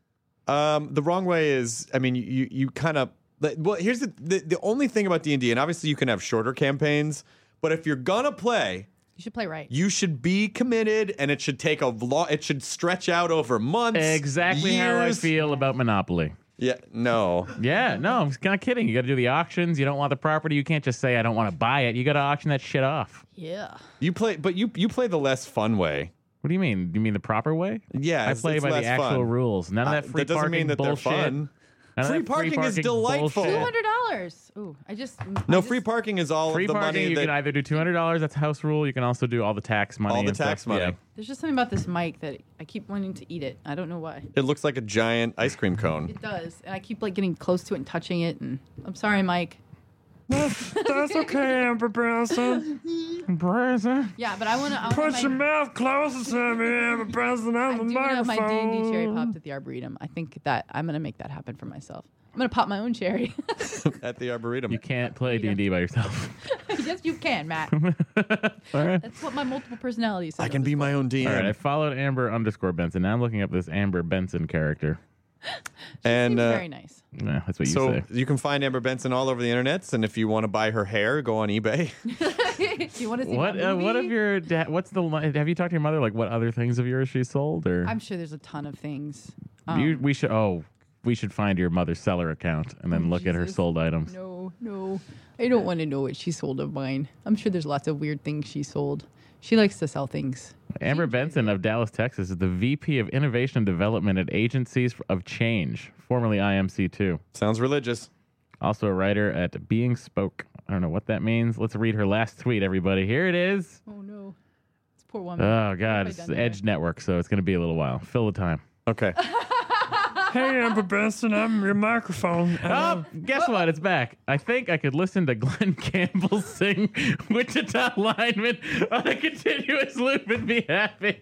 G: Um, the wrong way is, I mean, you you kind of well. Here's the, the the only thing about D and D, and obviously you can have shorter campaigns, but if you're gonna play,
I: You should play right.
G: you should be committed, and it should take a lot. It should stretch out over months.
H: Exactly how I
G: years.
H: feel about Monopoly.
G: Yeah, no.
H: Yeah, no, I'm kind of kidding. You got to do the auctions. You don't want the property. You can't just say I don't want to buy it. You got to auction that shit off.
I: Yeah.
G: You play, but you you play the less fun way.
H: What do you mean? You mean the proper way?
G: Yeah,
H: I
G: it's-
H: play
G: it's
H: by
G: less
H: the actual
G: fun.
H: rules. None of
G: Uh,
H: that free
G: that doesn't
H: parking
G: mean that they're
H: bullshit.
G: fun.
H: None of
G: Free
H: that
G: parking is delightful.
H: bullshit.
I: Two hundred dollars. Ooh, I just.
G: No,
I: I
G: free
I: just-
G: parking is all
H: Free
G: of the
H: parking,
G: money
H: you
G: that
H: can either do two hundred dollars, that's house rule. You can also do all the tax money.
G: all the
H: and
G: tax
H: stuff.
G: money.
H: Yeah.
I: There's just something about this mic that I keep wanting to eat it. I don't know why.
G: It looks like a giant ice cream cone.
I: It does, and I keep like getting close to it and touching it. And I'm sorry, Mike.
H: That's okay, Amber Branson. Branson.
I: Yeah, but I want to. Put your
H: mouth closer to me, Amber Branson,
I: I do want to have my D and D cherry popped at the Arboretum. I think that I'm gonna make that happen for myself. I'm gonna pop my own cherry.
G: At the Arboretum.
H: You can't play D and D by yourself.
I: Yes, you can, Matt.
H: All right.
I: That's what my multiple personalities.
G: I can be my own D M.
H: All right, I followed Amber underscore Benson. Now I'm looking up this Amber Benson character.
G: and
I: Seems
G: uh,
I: very nice.
H: Yeah, that's what you
G: so
H: say.
G: you can find Amber Benson all over the internet, and if you want to buy her hair, go on eBay.
I: Do you want to see
H: What
I: my
H: uh,
I: movie?
H: what of your da- what's the li- have you talked to your mother like what other things of yours she sold or
I: I'm sure there's a ton of things. Um,
H: you, we should oh we should find your mother's seller account and then
I: Oh,
H: look at her
I: Jesus.
H: sold items.
I: No, no. I don't want to know what she sold of mine. I'm sure there's lots of weird things she sold. She likes to sell things.
H: Amber Benson of Dallas, Texas is the V P of Innovation and Development at Agencies of Change, formerly I M C two.
G: Sounds religious.
H: Also a writer at Being Spoke. I don't know what that means. Let's read her last tweet, everybody. Here it is.
I: Oh no. This poor woman.
H: Oh,
I: What
H: God.
I: have I
H: It's
I: done
H: the
I: to her?
H: Edge Network, so it's going to be a little while. Fill the time.
G: Okay.
H: Hey, Amber Benson, I'm your microphone. Oh, guess what? It's back. I think I could listen to Glenn Campbell sing Wichita Lineman on a continuous loop and be happy.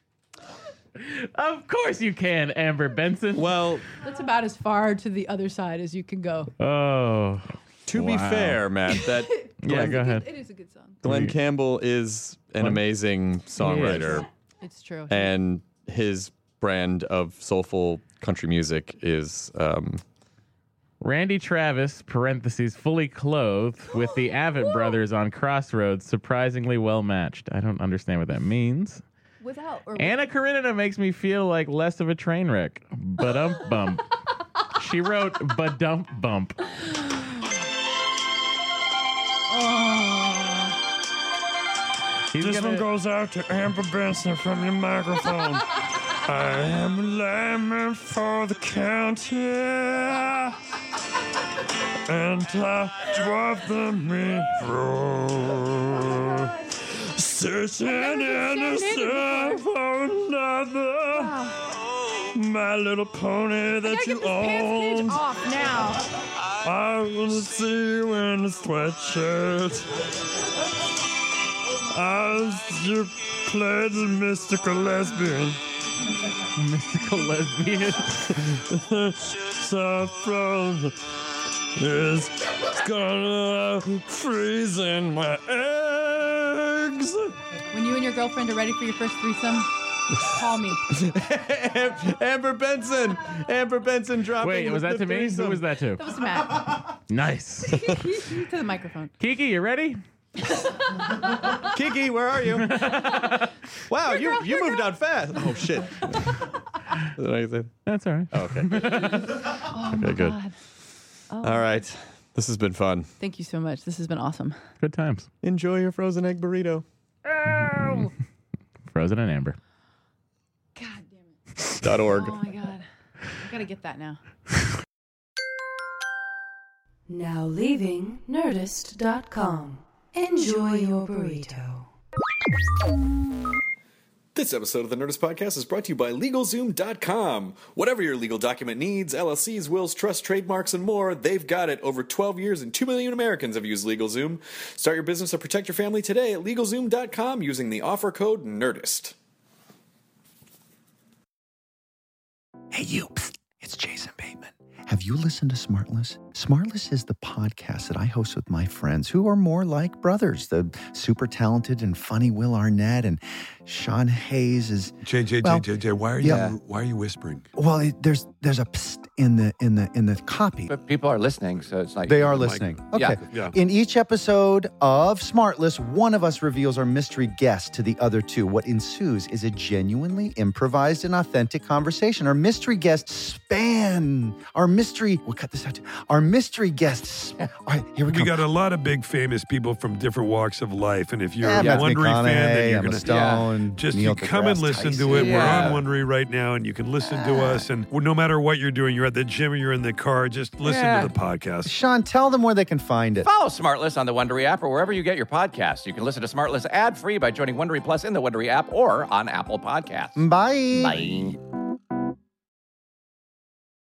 H: Of course you can, Amber Benson.
G: Well,
I: That's about as far to the other side as you can go.
H: Oh.
G: to be
H: Wow.
G: fair, Matt, that
H: Yeah,
G: Glenn,
H: go ahead.
I: It is a good song.
G: Glenn Campbell is an
H: Glenn-
G: amazing songwriter,
I: It's true.
G: and his brand of soulful country music is um,
H: Randy Travis, parentheses, fully clothed, with the Avett brothers on Crossroads, surprisingly well matched. I don't understand what that means.
I: Without or
H: Anna Karenina makes me feel like less of a train wreck. Ba-dump bump. She wrote ba-dump bump. He's
K: This
H: gonna-
K: one goes out to Amber Benson from your microphone. I am a lineman for the county, and I drive the main road, searching in the sun for another. My little pony that you own.
I: off now.
K: I want to see you in a sweatshirt. As you play the mystical lesbian.
H: Mystical lesbian.
K: Saffron is gonna freeze in my eggs.
I: When you and your girlfriend are ready for your first threesome, call me.
G: Amber Benson. Amber Benson dropping.
H: Wait, was
G: the
H: that to me?
G: threesome.
H: Who was that to?
I: That was Matt.
H: Nice.
I: To the microphone.
H: Kiki, you ready?
G: Kiki, where are you? Wow, you
I: girl,
G: you
I: your
G: moved
I: girl.
G: out fast. Oh shit. Is that what I said?
H: That's all right.
G: Oh, okay.
I: Oh
G: Okay, good.
I: God.
G: All right. This has been fun.
I: Thank you so much. This has been awesome.
H: Good times.
G: Enjoy your frozen egg burrito.
I: Oh,
H: Frozen and Amber.
I: God damn it.
G: Dot org.
I: Oh my God. I gotta get that now.
B: Now leaving Nerdist dot com. Enjoy your burrito.
F: This episode of the Nerdist Podcast is brought to you by LegalZoom dot com. Whatever your legal document needs, L L Cs, wills, trusts, trademarks, and more, they've got it. Over twelve years and two million Americans have used LegalZoom. Start your business or protect your family today at LegalZoom dot com using the offer code NERDIST.
L: Hey, you. Psst. It's Jason Bateman. Have you listened to Smartless? Smartless is the podcast that I host with my friends who are more like brothers. The super talented and funny Will Arnett and Sean Hayes is...
K: J J,
L: well,
K: J J, J, why are
L: yeah.
K: you why are you whispering?
L: Well, it, there's there's a psst in the in the in the copy.
M: But people are listening, so it's like
L: They are
M: like,
L: listening.
M: Yeah.
L: Okay.
K: Yeah.
L: In each episode of Smartless, one of us reveals our mystery guest to the other two. What ensues is a genuinely improvised and authentic conversation. Our mystery guests span. Our mystery, we'll cut this out too. Our mystery guests. All right, here we go.
K: We got a lot of big famous people from different walks of life, and if you're
L: Yeah,
K: a
L: Matthew
K: Wondery fan, then you're
L: Emma
K: gonna
L: Stone,
K: just
L: Neil
K: you come and
L: deGrasse
K: listen
L: Tyson.
K: to it.
M: Yeah.
K: We're on Wondery right now, and you can listen to us. And no matter what you're doing, you're at the gym or you're in the car, just listen
M: Yeah.
K: to the podcast.
L: Sean, tell them where they can find it.
M: Follow Smartless on the Wondery app or wherever you get your podcasts. You can listen to Smartless ad-free by joining Wondery Plus in the Wondery app or on Apple Podcasts.
L: Bye.
M: Bye.